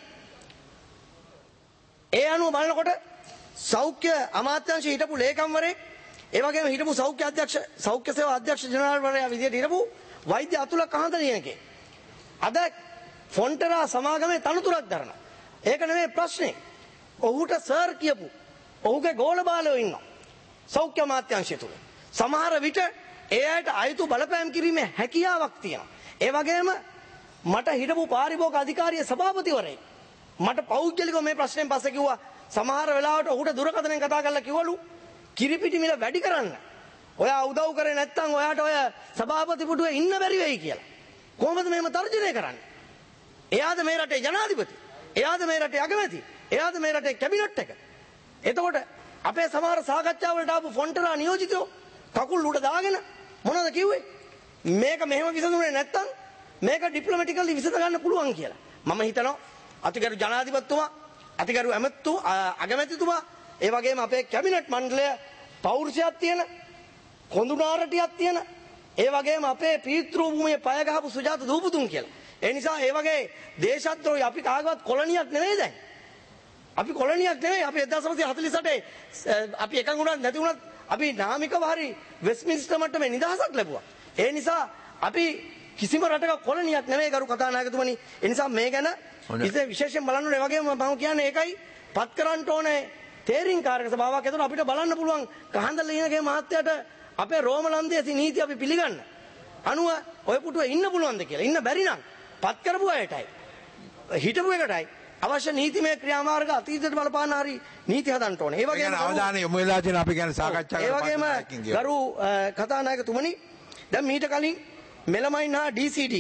ඒ අනුව බලනකොට සෞඛ්‍ය අමාත්‍යාංශ හිටපු ලේකම්වරයෙක් ඒ වගේම හිටපු සෞඛ්‍ය සේවා අධ්‍යක්ෂ ජනරාල්වරයා විදියට හිටපු වෛද්‍ය අතුල කහඳ දිනකේ අද ෆොන්ටරා සමාගමේ තනතුරක් දරනවා. ඒක නෙමෙයි ප්‍රශ්නේ. ඔහුට සර් කියපු ඔහුගේ ගෝල බාලයෝ ඉන්නවා. සෞඛ්‍ය අමාත්‍යාංශය තුල. සමහර විට ඒ අයට අයුතු බලපෑම් කිරීමේ හැකියාවක් තියෙනවා. ඒ වගේම මට හිටපු පාරිභෝගික අධිකාරිය සභාපතිවරයෙක් මට පෞද්ගලිකව මේ ප්‍රශ්නෙන් පස්සේ කිව්වා සමහර වෙලාවට ඔහුට දුරකථනයෙන් කතා කරලා කිව්වලු කිරිපිටි මිල වැඩි කරන්න. ඔයා උදව් කරේ නැත්නම් ඔයාට ඔය සභාපති පුටුවේ ඉන්න බැරි වෙයි කියලා. කොහොමද මේව තර්ජනය කරන්නේ? එයාද මේ රටේ ජනාධිපති? එයාද මේ රටේ අගමැති? එයාද මේ රටේ කැබිනට් එක? එතකොට අපේ සමහර සාකච්ඡාවලට ආපු ෆොන්ටරා නියෝජිතයෝ කකුල් උඩ දාගෙන මොනවද කිව්වේ? මේක මෙහෙම විසඳුනේ නැත්නම් මේක ඩිප්ලොමැටිකලි විසඳ ගන්න පුළුවන් කියලා. මම හිතනවා අතිගරු ජනාධිපතිතුමා, අතිගරු අගමැතිතුමා, ඒ වගේම අපේ කැබිනට් මණ්ඩලය පෞරුෂයක් තියෙන, කොඳුනාරටියක් තියෙන, ඒ වගේම අපේ පීතෘ භූමියේ පය ගහපු සුජාත දූපුතුන් කියලා. ඒ නිසා ඒ වගේ දේශද්‍රෝහී අපි කාගවත් කොලනියක් නෙවෙයි දැන්. අපි කොලනියක් නෙවෙයි. අපි 1948 අපි එකඟ වුණත් නැති වුණත් අපි නාමිකව හරි වෙස්ට්මින්ස්ටර් මට්ටමේ නිදහසක් ලැබුවා. ඒ නිසා අපි කිසිම රටක කොලනියක් නෙවෙයි ගරු කතානායකතුමනි. ඒ නිසා මේ ගැන විශේෂයෙන් බලන්න ඕනේ. වගේම මම කියන්නේ ඒකයි පත් කරන්න ඕනේ තේරීම් කාර්ක සභාවක්. එතකොට අපිට බලන්න පුළුවන් කහඳ ලියනගේ මහත්තයාට අපේ රෝමලන්දේසි නීති අපි පිළිගන්න අනුව ඔය පුටුවේ ඉන්න පුළුවන්ද කියලා. ඉන්න බැරි නම් පත් කරපු අයටයි හිටපු එකටයි අවශ්‍ය නීතිමය ක්‍රියාමාර්ග අතීතයට බලපාන හරි නීති හදන්න ඕනේ. ඒ වගේම අවධානය යොමු වෙලා තියෙන අපි ගැන සාකච්ඡා කරලා ඒ වගේම ගරු කතානායකතුමනි දැන් මීට කලින් මෙලමයින් හා DCD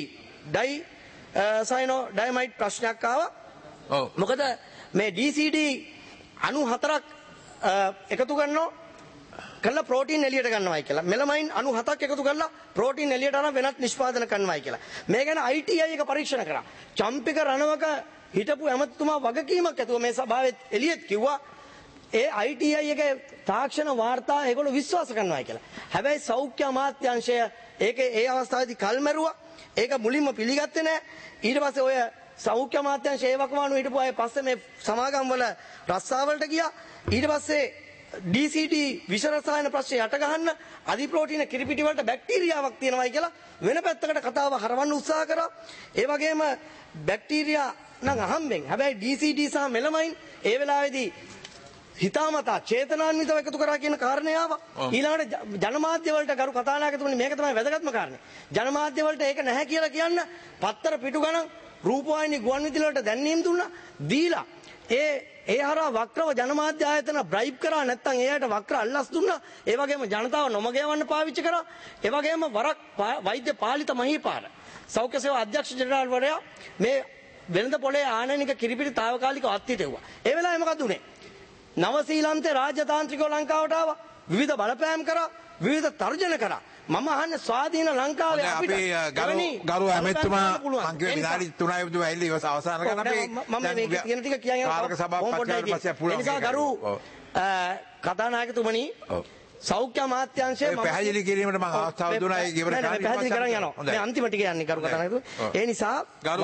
ඩයිමයිඩ් ප්‍රශ්නයක් ආවා. ඔව්. මොකද මේ DCD 94ක් එකතු කරනවා කළා ප්‍රෝටීන් එළියට ගන්නවායි කියලා. මෙලමයින් 97ක් එකතු කරලා ප්‍රෝටීන් එළියට අරන් වෙනත් නිෂ්පාදන කරනවායි කියලා. මේ ගැන ITI එක පරීක්ෂණ කරා. චම්පික රණවක හිටපු ඇමතිතුමා වගකීමක් ඇතුව මේ සභාවෙත් එළියෙත් කිව්වා ඒ ITI එකේ තාක්ෂණ වාර්තා ඒගොල්ලෝ විශ්වාස කරනවා කියලා. හැබැයි සෞඛ්‍ය අමාත්‍යාංශය ඒකේ ඒ අවස්ථාවේදී කල්මැරුවා. ඒක මුලින්ම පිළිගත්තේ නැහැ. ඊට පස්සේ ඔය සෞඛ්‍ය අමාත්‍යාංශ ඒ වකවානුව හිටපු අය පස්සේ මේ සමාගම් වල රස්සාවලට ගියා. ඊට පස්සේ DCT විෂ රසායන ප්‍රශ්නේ යට ගහන්න අධිප්‍රෝටීන කිරිපිටි වලට බැක්ටීරියාවක් තියෙනවායි කියලා වෙන පැත්තකට කතාව හරවන්න උත්සාහ කරා. ඒ වගේම බැක්ටීරියා නම් අහම්බෙන්. හැබැයි DCT සහ මෙලමයින් ඒ වෙලාවේදී හිතාමතා චේතනාන්විතව එකතු කරා කියන කාරණේ ආවා. ඊළඟට ජනමාධ්‍ය වලට ගරු කතානායකතුමනි මේක තමයි වැදගත්ම කාරණේ. ජනමාධ්‍ය වලට ඒක නැහැ කියලා කියන්න පත්තර පිටු ගණන් රූපවාහිනී ගුවන්විදුලි වලට දැන්වීම් දුන්නා. දීලා ඒ හරහා වක්‍රව ජනමාධ්‍ය ආයතන බ්‍රයිබ් කරා නැත්නම් එයාට වක්‍ර අල්ලස් දුන්නා. ඒ වගේම ජනතාව නොමග යවන්න පාවිච්චි කරා. ඒ වගේම වරක් වෛද්‍ය පාලිත මහීපාල සෞඛ්‍ය සේවා අධ්‍යක්ෂ ජෙනරාල්වරයා මේ වෙළඳ පොලේ ආනයනික කිරිපිටි తాවකාලිකව අත්හිටෙව්වා. ඒ වෙලාවේ මොකද උනේ? නවසීලන්තේ රාජ්‍යතාන්ත්‍රිකව ලංකාවට ආවා. විවිධ බලපෑම් කරා, විවිධ තර්ජන කරා. මම අහන්නේ ස්වාධීන ලංකාවේ අපිට ගරු ඇමෙතුමා මං කිව්වේ විනාඩි 3යි බුදු ඇවිල්ලා ඉවස අවසන් කරන අපි මම මේක කියන ටික කියන්න කාර්ක සභාව පත්‍රයට පස්සේ පුළුවන්. ඒ නිසා ගරු කතානායකතුමනි සෞඛ්‍ය අමාත්‍යාංශයේ මම පැහැදිලි කිරීමට මම අවස්ථාව දුන්නා. ඒක ඉවර කරන්න පැහැදිලි කරන් යනවා. මේ අන්තිම ටික යන්නේ ගරු කතානායකතුමා. ඒ නිසා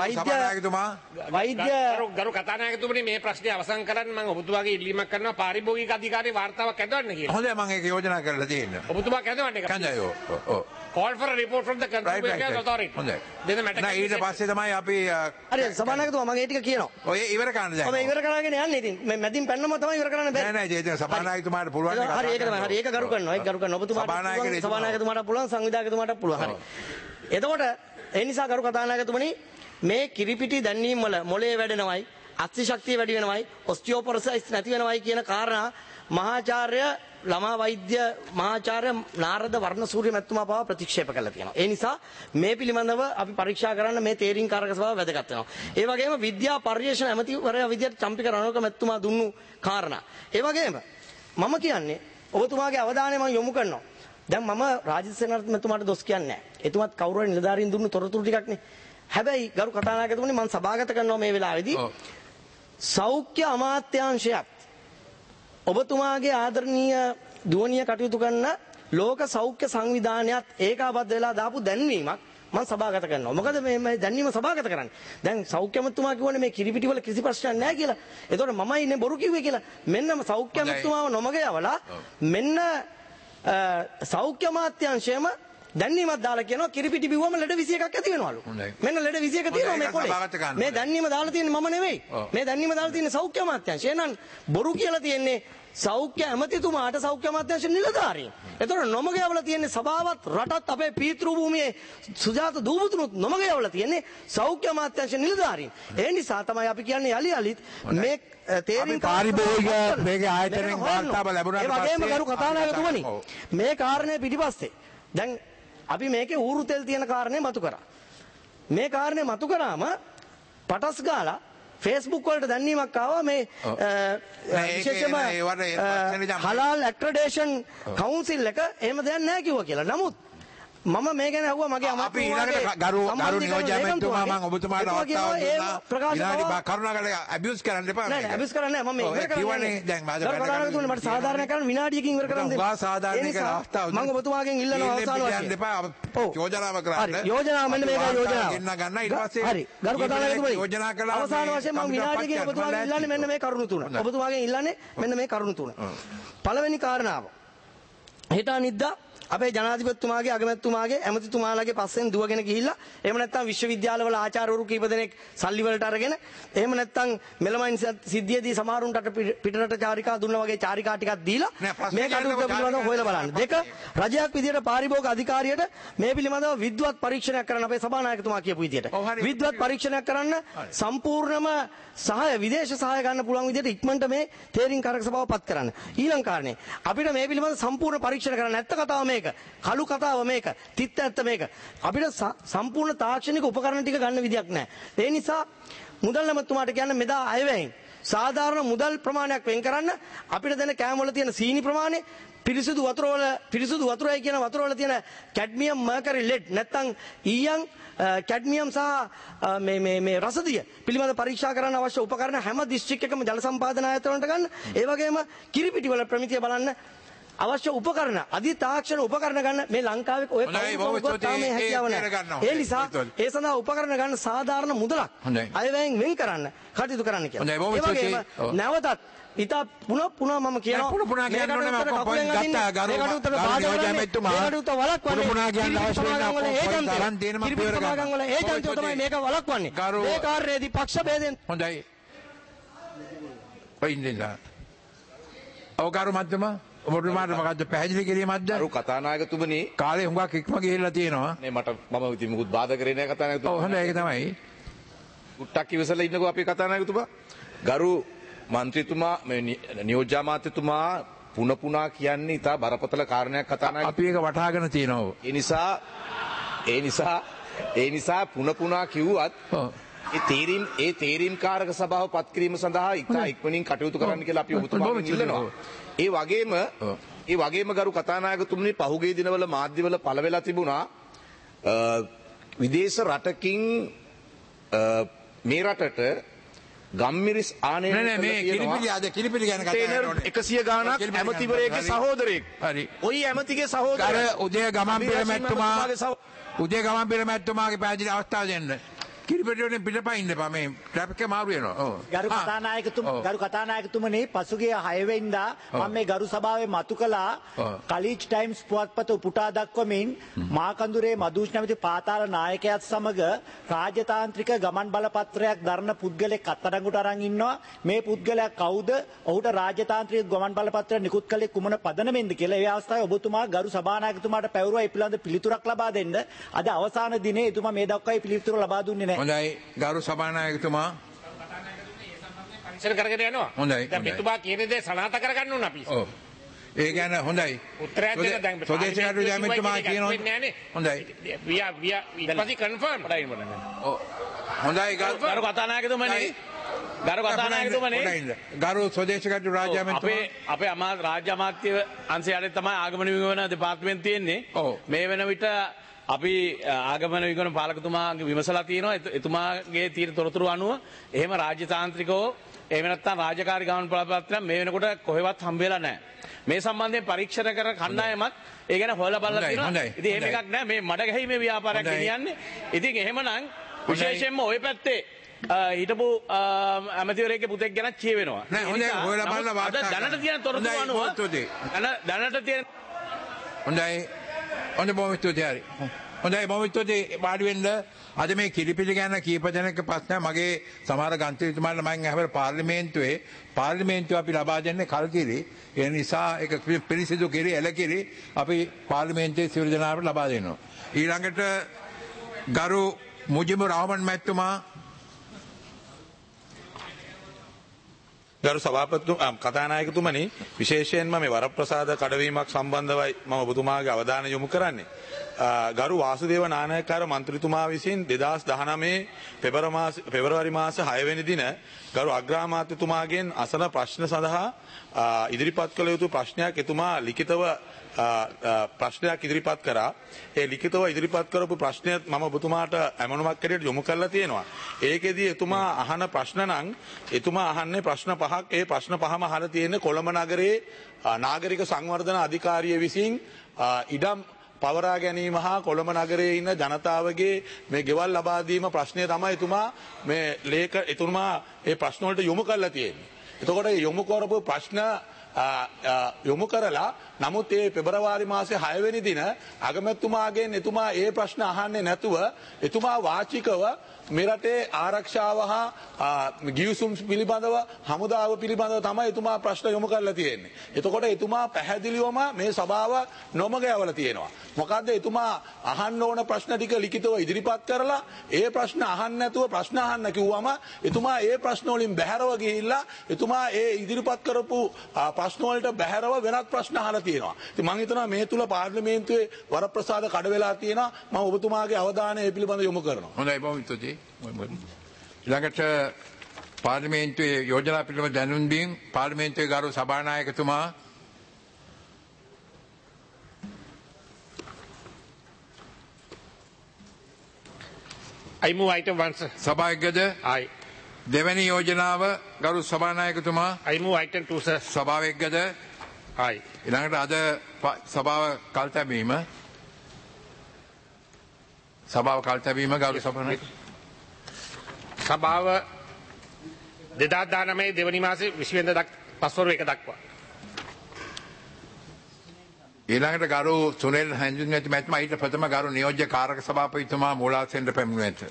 ගරු කතානායකතුමනි මේ ප්‍රශ්නේ අවසන් කරන්න මම ඔබතුමාගේ ඉල්ලීමක් කරනවා පාරිභෝගික අධිකාරියේ වාර්තාවක් ඇදවන්න කියලා. හොඳයි මම ඒක යෝජනා කරලා තියෙනවා. ඔබතුමා කැදවන්න එක. කන්දයි ඔව්. Call for a report from the Consumer Affairs Authority. හොඳයි. දෙන්න මට නෑ ඊට පස්සේ තමයි අපි හරි සභානායකතුමා මම ඒ ටික කියනවා. ඔය ඉවර කරන්න දැන්. ඔබ ඉවර කරගෙන යන්නේ ඉතින් මේ මැදින් පැන්නම තමයි ඉවර කරන්න බැරි. නෑ ඒක සභානායකතුමාට පුළුවන් නේ. හරි ඒක තමයි. හරි ඒක ගරු කරනවා. ඒක ගරු කරනවා. ඔබතුමාට සභානායකතුමාට පුළුවන් සංවිධායකතුමාට පුළුවන්. හරි. එතකොට ඒ නිසා ගරු කතානායකතුමනි මේ කිරිපිටි දැන්වීම් වල මොලේ වැඩෙනවයි, අස්ථි ශක්තිය වැඩි වෙනවයි, ඔස්ටියෝපොරොසිස් නැති වෙනවයි කියන කාරණා මහාචාර්ය ළමා වෛද්‍ය මහාචාර්ය නාරද වර්ණසූරිය මැතිතුමා පවා ප්‍රතික්ෂේප කළා තියෙනවා. ඒ නිසා මේ පිළිබඳව අපි පරීක්ෂා කරන්න මේ තේරීම් කාරක සභාව වැදගත් වෙනවා. ඒ වගේම විද්‍යා පර්යේෂණ ඇමතිවරයා විදියට චම්පික රණවක මැතිතුමා දුන්නු කාරණා. ඒ වගේම මම කියන්නේ ඔබතුමාගේ අවධානය මම යොමු කරනවා. දැන් මම රාජිත සේනාරත්න මැතිතුමාට දොස් කියන්නේ නැහැ. එතුමාත් කවුරු හරි නිලධාරීන් දුන්නු තොරතුරු ටිකක්නේ. හැබැයි ගරු කතානායකතුමනි මම සභාගත කරනවා මේ වෙලාවේදී සෞඛ්‍ය අමාත්‍යාංශයත් ඔබතුමාගේ ආදරණීය දුවනිය කටයුතු කරන ලෝක සෞඛ්‍ය සංවිධානයත් ඒකාබද්ධ වෙලා දාපු දැන්වීමක් මම සභාගත කරනවා. මොකද මේ දැන්වීම සභාගත කරන්නේ. දැන් සෞඛ්‍ය අමාත්‍යතුමා කියවනේ මේ කිරිපිටි වල කිසි ප්‍රශ්නයක් නැහැ කියලා. එතකොට මමයි ඉන්නේ බොරු කිව්වේ කියලා. මෙන්න සෞඛ්‍ය අමාත්‍යතුමාව නොමග යවලා මෙන්න සෞඛ්‍ය අමාත්‍යාංශයම දැන්වීමක් දාලා කියනවා කිරිපිටි බිව්වම ලෙඩ 21ක් ඇති වෙනවලු. මෙන්න ලෙඩ 21 තියෙනවා මේ පොලේ. මේ දැන්වීම දාලා තියෙන්නේ මම නෙවෙයි. මේ දැන්වීම දාලා තියෙන්නේ සෞඛ්‍ය අමාත්‍යාංශය. එහෙනම් බොරු කියලා තියෙන්නේ සෞඛ්‍ය ඇමතිතුමාට සෞඛ්‍ය අමාත්‍යාංශ නිලධාරීන්. එතකොට නොමග යවලා තියෙන්නේ සභාවත් රටත් අපේ පීතෘ භූමියේ සුජාත දූපතුනුත් නොමග යවලා තියෙන්නේ සෞඛ්‍ය අමාත්‍යාංශ නිලධාරීන්. ඒ නිසා තමයි අපි කියන්නේ යලි යලිත් මේ තේරීම් පාරිභෝගික මේකේ ආයතනයෙන් වාර්තාව ලැබුණාට පස්සේ ඒ වගේම කරු කතානායකතුමනි මේ කාරණේ පිටිපස්සේ දැන් අපි මේකේ ඌරු තෙල් තියෙන කාරණේ මතු කරා. මේ කාරණේ මතු කරාම පටස් ගාලා Facebook වලට දැන්වීමක් ආවා මේ විශේෂම හලාල් ඇක්‍රඩේෂන් කවුන්සිල් එක එහෙම දෙයක් නැහැ කිව්වා කියලා. නමුත් මම මේ ගැන අහුවා මගේ අපි ඊළඟට ගරු නියෝජ්‍යමතුමා මම ඔබතුමාට අවස්ථාව දුන්නා. කරුණාකරලා ඇබියුස් කරන්න එපා. නෑ ඇබියුස් කරන්නේ නැහැ. මම ඉවර කරන්නේ. දැන් මාධ්‍ය මට සාධාරණ කරන්න විනාඩියකින් ඉවර කරන්න දෙන්න. සාධාරණ කරලා අවස්ථාව මම ඔබතුමාගෙන් ඉල්ලනවා අවසාන වශයෙන්. යෝජනාව කරන්න. හරි යෝජනාව මෙන්න මේකයි යෝජනාව. එන්න ගන්න ඊට පස්සේ හරි ගරු කතානායකතුමනි යෝජනා කළා අවසාන වශයෙන් මම විනාඩියකින් ඔබතුමාගෙන් ඉල්ලන්නේ මෙන්න මේ කරුණු තුන. ඔබතුමාගෙන් ඉල්ලන්නේ මෙන්න මේ කරුණු තුන. පළවෙනි කාරණාව. හෙට අනිද්දා අපේ ජනාධිපතිතුමාගේ අගමැතිතුමාගේ ඇමතිතුමාලාගේ පස්සෙන් දුවගෙන ගිහිල්ලා එහෙම නැත්නම් විශ්වවිද්‍යාලවල ආචාර්යවරු කීප දෙනෙක් සල්ලි වලට අරගෙන එහෙම නැත්නම් මෙලමයින් සිද්ධියේදී සමහරුන්ට පිටරට චාරිකා දුන්නා වගේ චාරිකා ටිකක් දීලා මේ කටයුතු පිළිබඳව හොයලා බලන්න. දෙක රජයක් විදියට පාරිභෝගික අධිකාරියට මේ පිළිබඳව විද්වත් පරීක්ෂණයක් කරන්න අපේ සභානායකතුමා කියපු විදියට විද්වත් පරීක්ෂණයක් කරන්න සම්පූර්ණම සහාය විදේශ සහාය ගන්න පුළුවන් විදියට ඉක්මනට මේ තේරීම් කාරක සභාව පත් කරන්න. ඊළඟ කාරණේ අපිට මේ පිළිබඳව සම්පූර්ණ පරීක්ෂණ කරන්න නැත්ත කතාව මේක කළු කතාව මේක තිත්ත ඇත්ත මේක අපිට සම්පූර්ණ තාක්ෂණික උපකරණ ටික ගන්න විදියක් නැහැ. ඒ නිසා මුදල් ඇමතුමාට කියන්න මෙදා අයවැයෙන් සාධාරණ මුදල් ප්‍රමාණයක් වෙන් කරන්න අපිට දැන් කෑම වල තියෙන සීනි ප්‍රමාණය පිරිසිදු වතුරයි කියන වතුර වල තියෙන කැඩ්මියම් මර්කරි ලෙඩ් නැත්නම් ඊයන් කැඩ්මියම් සහ මේ රසදිය පිළිබඳ පරීක්ෂා කරන්න අවශ්‍ය උපකරණ හැම දිස්ත්‍රික් එකම ජල සම්පාදන ආයතන වලට ගන්න. ඒ වගේම කිරිපිටි වල ප්‍රමිතිය බලන්න අවශ්‍ය උපකරණ අධි තාක්ෂණ උපකරණ ගන්න මේ ලංකාවේ ඔය මේ හැකියාව නැහැ. ඒ නිසා ඒ සඳහා උපකරණ ගන්න සාධාරණ මුදලක් අයවැයෙන් වෙන් කරන්න කටයුතු කරන්න කියලා. ඒ වගේම නැවතත් ඉතා පුන මම කියනවා මේක වළක්වන්නේ මේ කාර්යයේදී පක්ෂ භේදයෙන්. හොඳයි. අවකාරු මැතිතුමා ඔබතුමාට මොකද්ද පැහැදිලි කිරීමක්ද? අරු කතානායකතුමනි කාලේ හුඟක් ඉක්ම ගිහිල්ලා තියෙනවා. නේ මට මම ඉතින් මුකුත් බාධා කරේ නැහැ කතානායකතුමා. ඔව් හොඳයි ඒක තමයි. උට්ටක් ඉවසලා ඉන්නකෝ අපේ කතානායකතුමා. ගරු මන්ත්‍රීතුමා මේ නියෝජ්‍ය අමාත්‍යතුමා පුනා කියන්නේ ඉතා බරපතල කාරණයක් කතානායක. අපි ඒක වටහාගෙන තියෙනවා. ඒ නිසා පුනා කිව්වත් ඒ තේරීම් කාරක සභාව පත් කිරීම සඳහා ඉතා ඉක්මනින් කටයුතු කරන්න කියලා අපි ඔබතුමාගෙන් ඉල්ලනවා. ඒ වගේම ගරු කතානායකතුමනි පහුගිය දිනවල මාධ්‍යවල පළ වෙලා තිබුණා විදේශ රටකින් මේ රටට ගම්මිරිස් ආනයනය කිරිපිටි ගැන කතා කරනවා. 100 ගාණක් ඇමතිවරයෙක්ගේ සහෝදරයෙක්. හරි. ඔයි ඇමතිගේ සහෝදරයා උදේ ගමන්පිල මැතිතුමාගේ පැහැදිලි අවස්ථාව දෙන්න. කිරිපිටියෙන් පිටපයින් ඉන්න මේ ට්‍රැෆික් එක මාරු වෙනවා. ඔව්. ගරු කතානායකතුමනි පසුගිය 6 වෙනිදා මම මේ ගරු සභාවේ මතු කළා කලීච් ටයිම්ස් පුවත්පත උපුටා දක්වමින් මාකඳුරේ මදුෂ් නැමැති පාතාල නායකයාත් සමග රාජතාන්ත්‍රික ගමන් බලපත්‍රයක් දරන පුද්ගලෙක් අත්අඩංගුවට අරන් ඉන්නවා. මේ පුද්ගලයා කවුද? ඔහුට රාජතාන්ත්‍රික ගමන් බලපත්‍රය නිකුත් කළේ කුමන පදනමෙන්ද කියලා ඒ අවස්ථාවේ ඔබතුමා ගරු සභානායකතුමාට පැවරුවා ඒ පිළිබඳ පිළිතුරක් ලබා දෙන්න. අද අවසාන දිනේ එතුමා මේ දක්වා පිළිතුර ලබා දුන්නේ නැහැ. හොඳයි ගරු සභානායකතුමා පරීක්ෂණ කරගෙන යනවා. හොඳයි. දැන් මෙතුමා කියන දේ සනාථ කරගන්න ඕන අපි. ඔව්. ඒ කියන්නේ හොඳයි. උත්තරයක් දෙන්න දැන් ස්වදේශී කටයුතු ජයමෙතුමා කියනවා. හොඳයි. ඊපස්සේ කන්ෆර්ම්. ඔව්. හොඳයි ගරු කතානායකතුමනි ගරු ස්වදේශී කටයුතු රාජ්‍ය ජයමෙතුමා අපේ රාජ්‍ය අමාත්‍ය අංශයට තමයි ආගමන විගමන දෙපාර්තමේන්තුව තියෙන්නේ. මේ වෙන විට අපි ආගමන විගමන පාලකතුමාගේ විමසලා තියෙනවා. එතුමාගේ තියෙන තොරතුරු අනුව එහෙම රාජ්‍යතාන්ත්‍රිකව එහෙම නැත්නම් රාජකාරී ගමන් බලපත්‍රයක් මේ වෙනකොට කොහෙවත් හම්බ වෙලා නැහැ. මේ සම්බන්ධයෙන් පරීක්ෂණ කරන කණ්ඩායමත් ඒ ගැන හොයලා බලලා තියෙනවා. ඉතින් එහෙම එකක් නැහැ. මේ මඩ ගැහිීමේ ව්‍යාපාරයක් ගෙනියන්නේ. ඉතින් එහෙමනම් විශේෂයෙන්ම ওই පැත්තේ හිටපු ඇමතිවරයෙක්ගේ පුතෙක් ගැන කියවෙනවා. නෑ හොඳයි හොයලා බලලා වාර්තා දැනට තියෙන තොරතුරු අනුව දැනට තියෙන හොඳයි බොහොම ස්තුතියි. හොඳයි බොහොම ස්තුතියි වාඩි වෙන්න. අද මේ කිරිපිටි ගැන කීප දෙනෙක් ප්‍රශ්න මගේ සමහර ගන්ත්‍රීතුමාලා මම අහවල පාර්ලිමේන්තුව අපි ලබා දෙන්නේ කල්කිරි. ඒ නිසා ඒක පිරිසිදු කිරි එලකිරි අපි පාර්ලිමේන්තුවේ සියලු දෙනාට ලබා දෙනවා. ඊළඟට ගරු මුජිබුර් රහමන් මැතිතුමා ගරු කතානායකතුමනි විශේෂයෙන්ම මේ වරප්‍රසාද කඩවීමක් සම්බන්ධවයි මම ඔබතුමාගේ අවධානය යොමු කරන්නේ. ගරු වාසුදේව නානායක්කාර මන්ත්‍රීතුමා විසින් 2019 පෙබරවාරි මාස 6 වෙනි දින ගරු අග්‍රාමාත්‍යතුමාගෙන් අසන ප්‍රශ්න සඳහා ඉදිරිපත් කළ යුතු ප්‍රශ්නයක් එතුමා ලිඛිතව ප්‍රශ්නයක් ඉදිරිපත් කරා. ඒ ලිඛිතව ඉදිරිපත් කරපු ප්‍රශ්නය මම ඔබතුමාට ඇමණුමක් හැටියට යොමු කරලා තියෙනවා. ඒකෙදී එතුමා අහන ප්‍රශ්න නම් එතුමා අහන්නේ ප්‍රශ්න පහක්. ඒ ප්‍රශ්න පහම අහලා තියෙන්නේ කොළඹ නගරයේ නාගරික සංවර්ධන අධිකාරිය විසින් ඉඩම් පවරා ගැනීම හා කොළඹ නගරයේ ඉන්න ජනතාවගේ මේ ගෙවල් ලබා දීම ප්‍රශ්නය තමයි එතුමා ඒ ප්‍රශ්න වලට යොමු කරලා තියෙන්නේ. එතකොට යොමු කරපු ප්‍රශ්න යොමු කරලා නමුත් ඒ පෙබරවාරි මාසේ 6 වෙනි දින අගමැතිතුමාගෙන් එතුමා ඒ ප්‍රශ්න අහන්නේ නැතුව එතුමා වාචිකව මේ රටේ ආරක්ෂාව හා ගිවිසුම් පිළිබඳව හමුදාව පිළිබඳව තමයි එතුමා ප්‍රශ්න යොමු කරලා තියෙන්නේ. එතකොට එතුමා පැහැදිලිවම මේ සභාව නොමග යවලා තියෙනවා. මොකද්ද එතුමා අහන්න ඕන ප්‍රශ්න ටික ලිඛිතව ඉදිරිපත් කරලා ඒ ප්‍රශ්න අහන්න නැතුව ප්‍රශ්න අහන්න කිව්වම එතුමා ඒ ප්‍රශ්න වලින් බැහැරව ගිහිල්ලා එතුමා ඒ ඉදිරිපත් කරපු ප්‍රශ්න වලට බැහැරව වෙනත් ප්‍රශ්න අහලා තියෙනවා. ඉතින් මම හිතනවා මේ තුල පාර්ලිමේන්තුවේ වරප්‍රසාද කඩ වෙලා තියෙනවා. මම ඔබතුමාගේ අවධානය ඒ පිළිබඳව යොමු කරනවා. හොඳයි බොහොම ස්තුතියි. ඊළඟට පාර්ලිමේන්තුවේ යෝජනා පිළිබඳ දැනුම් දීම් පාර්ලිමේන්තුවේ ගරු සභානායකතුමා I move item 1, sir. සභායකද Aye. දෙවැනි යෝජනාව ගරු සභානායකතුමා I move item 2, sir. සභාවකද Aye. ඊළඟට අද සභාව කල්තැබීම ගරු සභානායක සභාව 2019 දෙවනි මාසේ 20 වෙනිදා පස්වරු 1 දක්වා. ඊළඟට ගරු සුනිල් හැඳුන් ඇති මැතිතුමා ඊට ප්‍රථම ගරු නියෝජ්‍ය කාරක සභාපතිතුමා මූලාසනෙට පැමිණෙනු ඇත.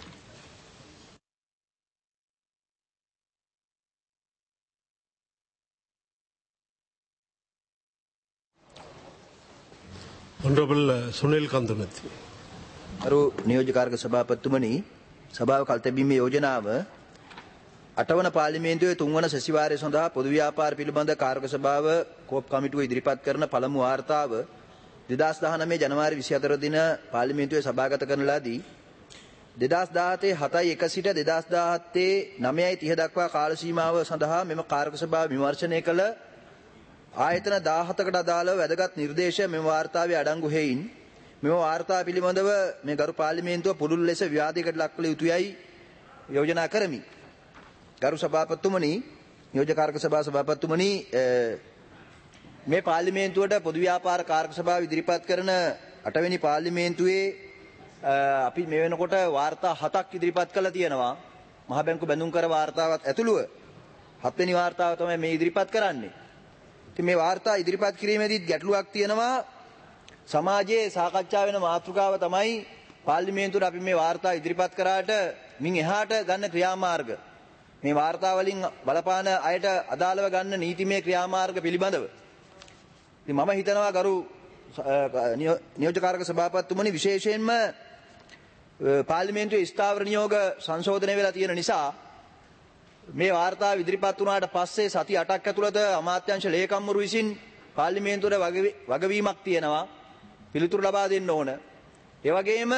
Honorable Sunil Kandunathi. අරු නියෝජ්‍ය කාරක සභාපතිතුමනි සභාව කල්තැබීමේ යෝජනාව 8 වන පාර්ලිමේන්තුවේ 3 වන සැසිවාරය සඳහා පොදු ව්‍යාපාර පිළිබඳ කාරක සභාව කෝප් කමිටුව ඉදිරිපත් කරන පළමු වාර්තාව 2019 ජනවාරි 24 දින පාර්ලිමේන්තුවේ සභාගත කරන ලදී 2017 7:01 සිට 2017 9:30 දක්වා කාල සීමාව සඳහා මෙම කාරක සභාව විමර්ශනය කළ ආයතන 17කට අදාළව වැදගත් නිර්දේශ මෙම වාර්තාවේ අඩංගු හේයින් මෙම වාර්තාව පිළිබඳව මේ ගරු පාර්ලිමේන්තුව පුළුල් ලෙස විවාදයකට ලක් කළ යුතුයයි යෝජනා කරමි. ගරු සභාපතිතුමනි, නියෝජ්‍ය කාරක සභාව සභාපතිතුමනි, මේ පාර්ලිමේන්තුවට පොදු ව්‍යාපාර කාරක සභාව ඉදිරිපත් කරන 8 වෙනි පාර්ලිමේන්තුවේ අපි මේ වෙනකොට වාර්තා 7ක් ඉදිරිපත් කළා තියෙනවා. මහ බැංකු බැඳුම් කර වාර්තාවත් ඇතුළුව 7 වෙනි වාර්තාව තමයි මේ ඉදිරිපත් කරන්නේ. ඉතින් මේ වාර්තා ඉදිරිපත් කිරීමේදීත් ගැටලුවක් තියෙනවා. සමාජයේ සාකච්ඡා වෙන මාතෘකාව තමයි පාර්ලිමේන්තුවට අපි මේ වාර්තා ඉදිරිපත් කරාට මින් එහාට ගන්න ක්‍රියාමාර්ග. මේ වාර්තා වලින් බලපාන අයට අදාළව ගන්න නීතිමය ක්‍රියාමාර්ග පිළිබඳව. ඉතින් මම හිතනවා ගරු නියෝජ්‍ය කාරක සභාපතිතුමනි විශේෂයෙන්ම පාර්ලිමේන්තුවේ ස්ථාවර නියෝග සංශෝධනය වෙලා තියෙන නිසා මේ වාර්තාව ඉදිරිපත් වුණාට පස්සේ සති 8ක් ඇතුළත අමාත්‍යාංශ ලේකම්වරු විසින් පාර්ලිමේන්තුවට වගවීමක් තියෙනවා. පිළිතුරු ලබා දෙන්න ඕන. ඒ වගේම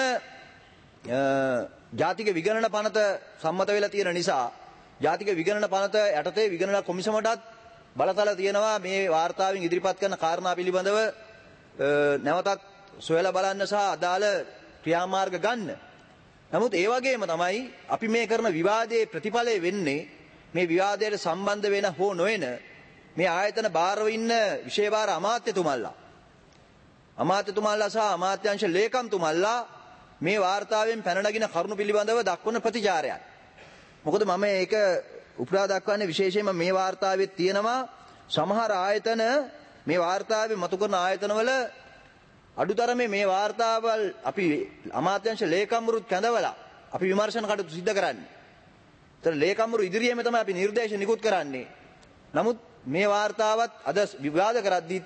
ජාතික විගණන පනත සම්මත වෙලා තියෙන නිසා ජාතික විගණන පනත යටතේ විගණන කොමිසමටත් බලතල තියෙනවා මේ වාර්තාවෙන් ඉදිරිපත් කරන කාරණා පිළිබඳව නැවතත් සොයලා බලන්න සහ අදාළ ක්‍රියාමාර්ග ගන්න. නමුත් ඒ වගේම තමයි අපි මේ කරන විවාදයේ ප්‍රතිඵලය වෙන්නේ මේ විවාදයට සම්බන්ධ වෙන හෝ නොවන මේ ආයතන බාරව ඉන්න විශේෂ බාර අමාත්‍යතුමාලා සහ අමාත්‍යාංශ ලේකම්තුමාලා මේ වාර්තාවෙන් පැන නගින කරුණු පිළිබඳව දක්වන ප්‍රතිචාරයක්. මොකද මම ඒක උපුටා දක්වන්නේ විශේෂයෙන්ම මේ වාර්තාවේ තියෙනවා සමහර ආයතන මේ වාර්තාවේ මතු කරන ආයතනවල අඩුතරමේ මේ වාර්තාවල් අපි අමාත්‍යාංශ ලේකම්වරුත් කැඳවලා අපි විමර්ශන කටයුතු සිදු කරන්නේ. ඒතර ලේකම්වරු ඉදිරියේම තමයි අපි නිර්දේශ නිකුත් කරන්නේ. නමුත් මේ වාර්තාවත් අද විවාද කරද්දී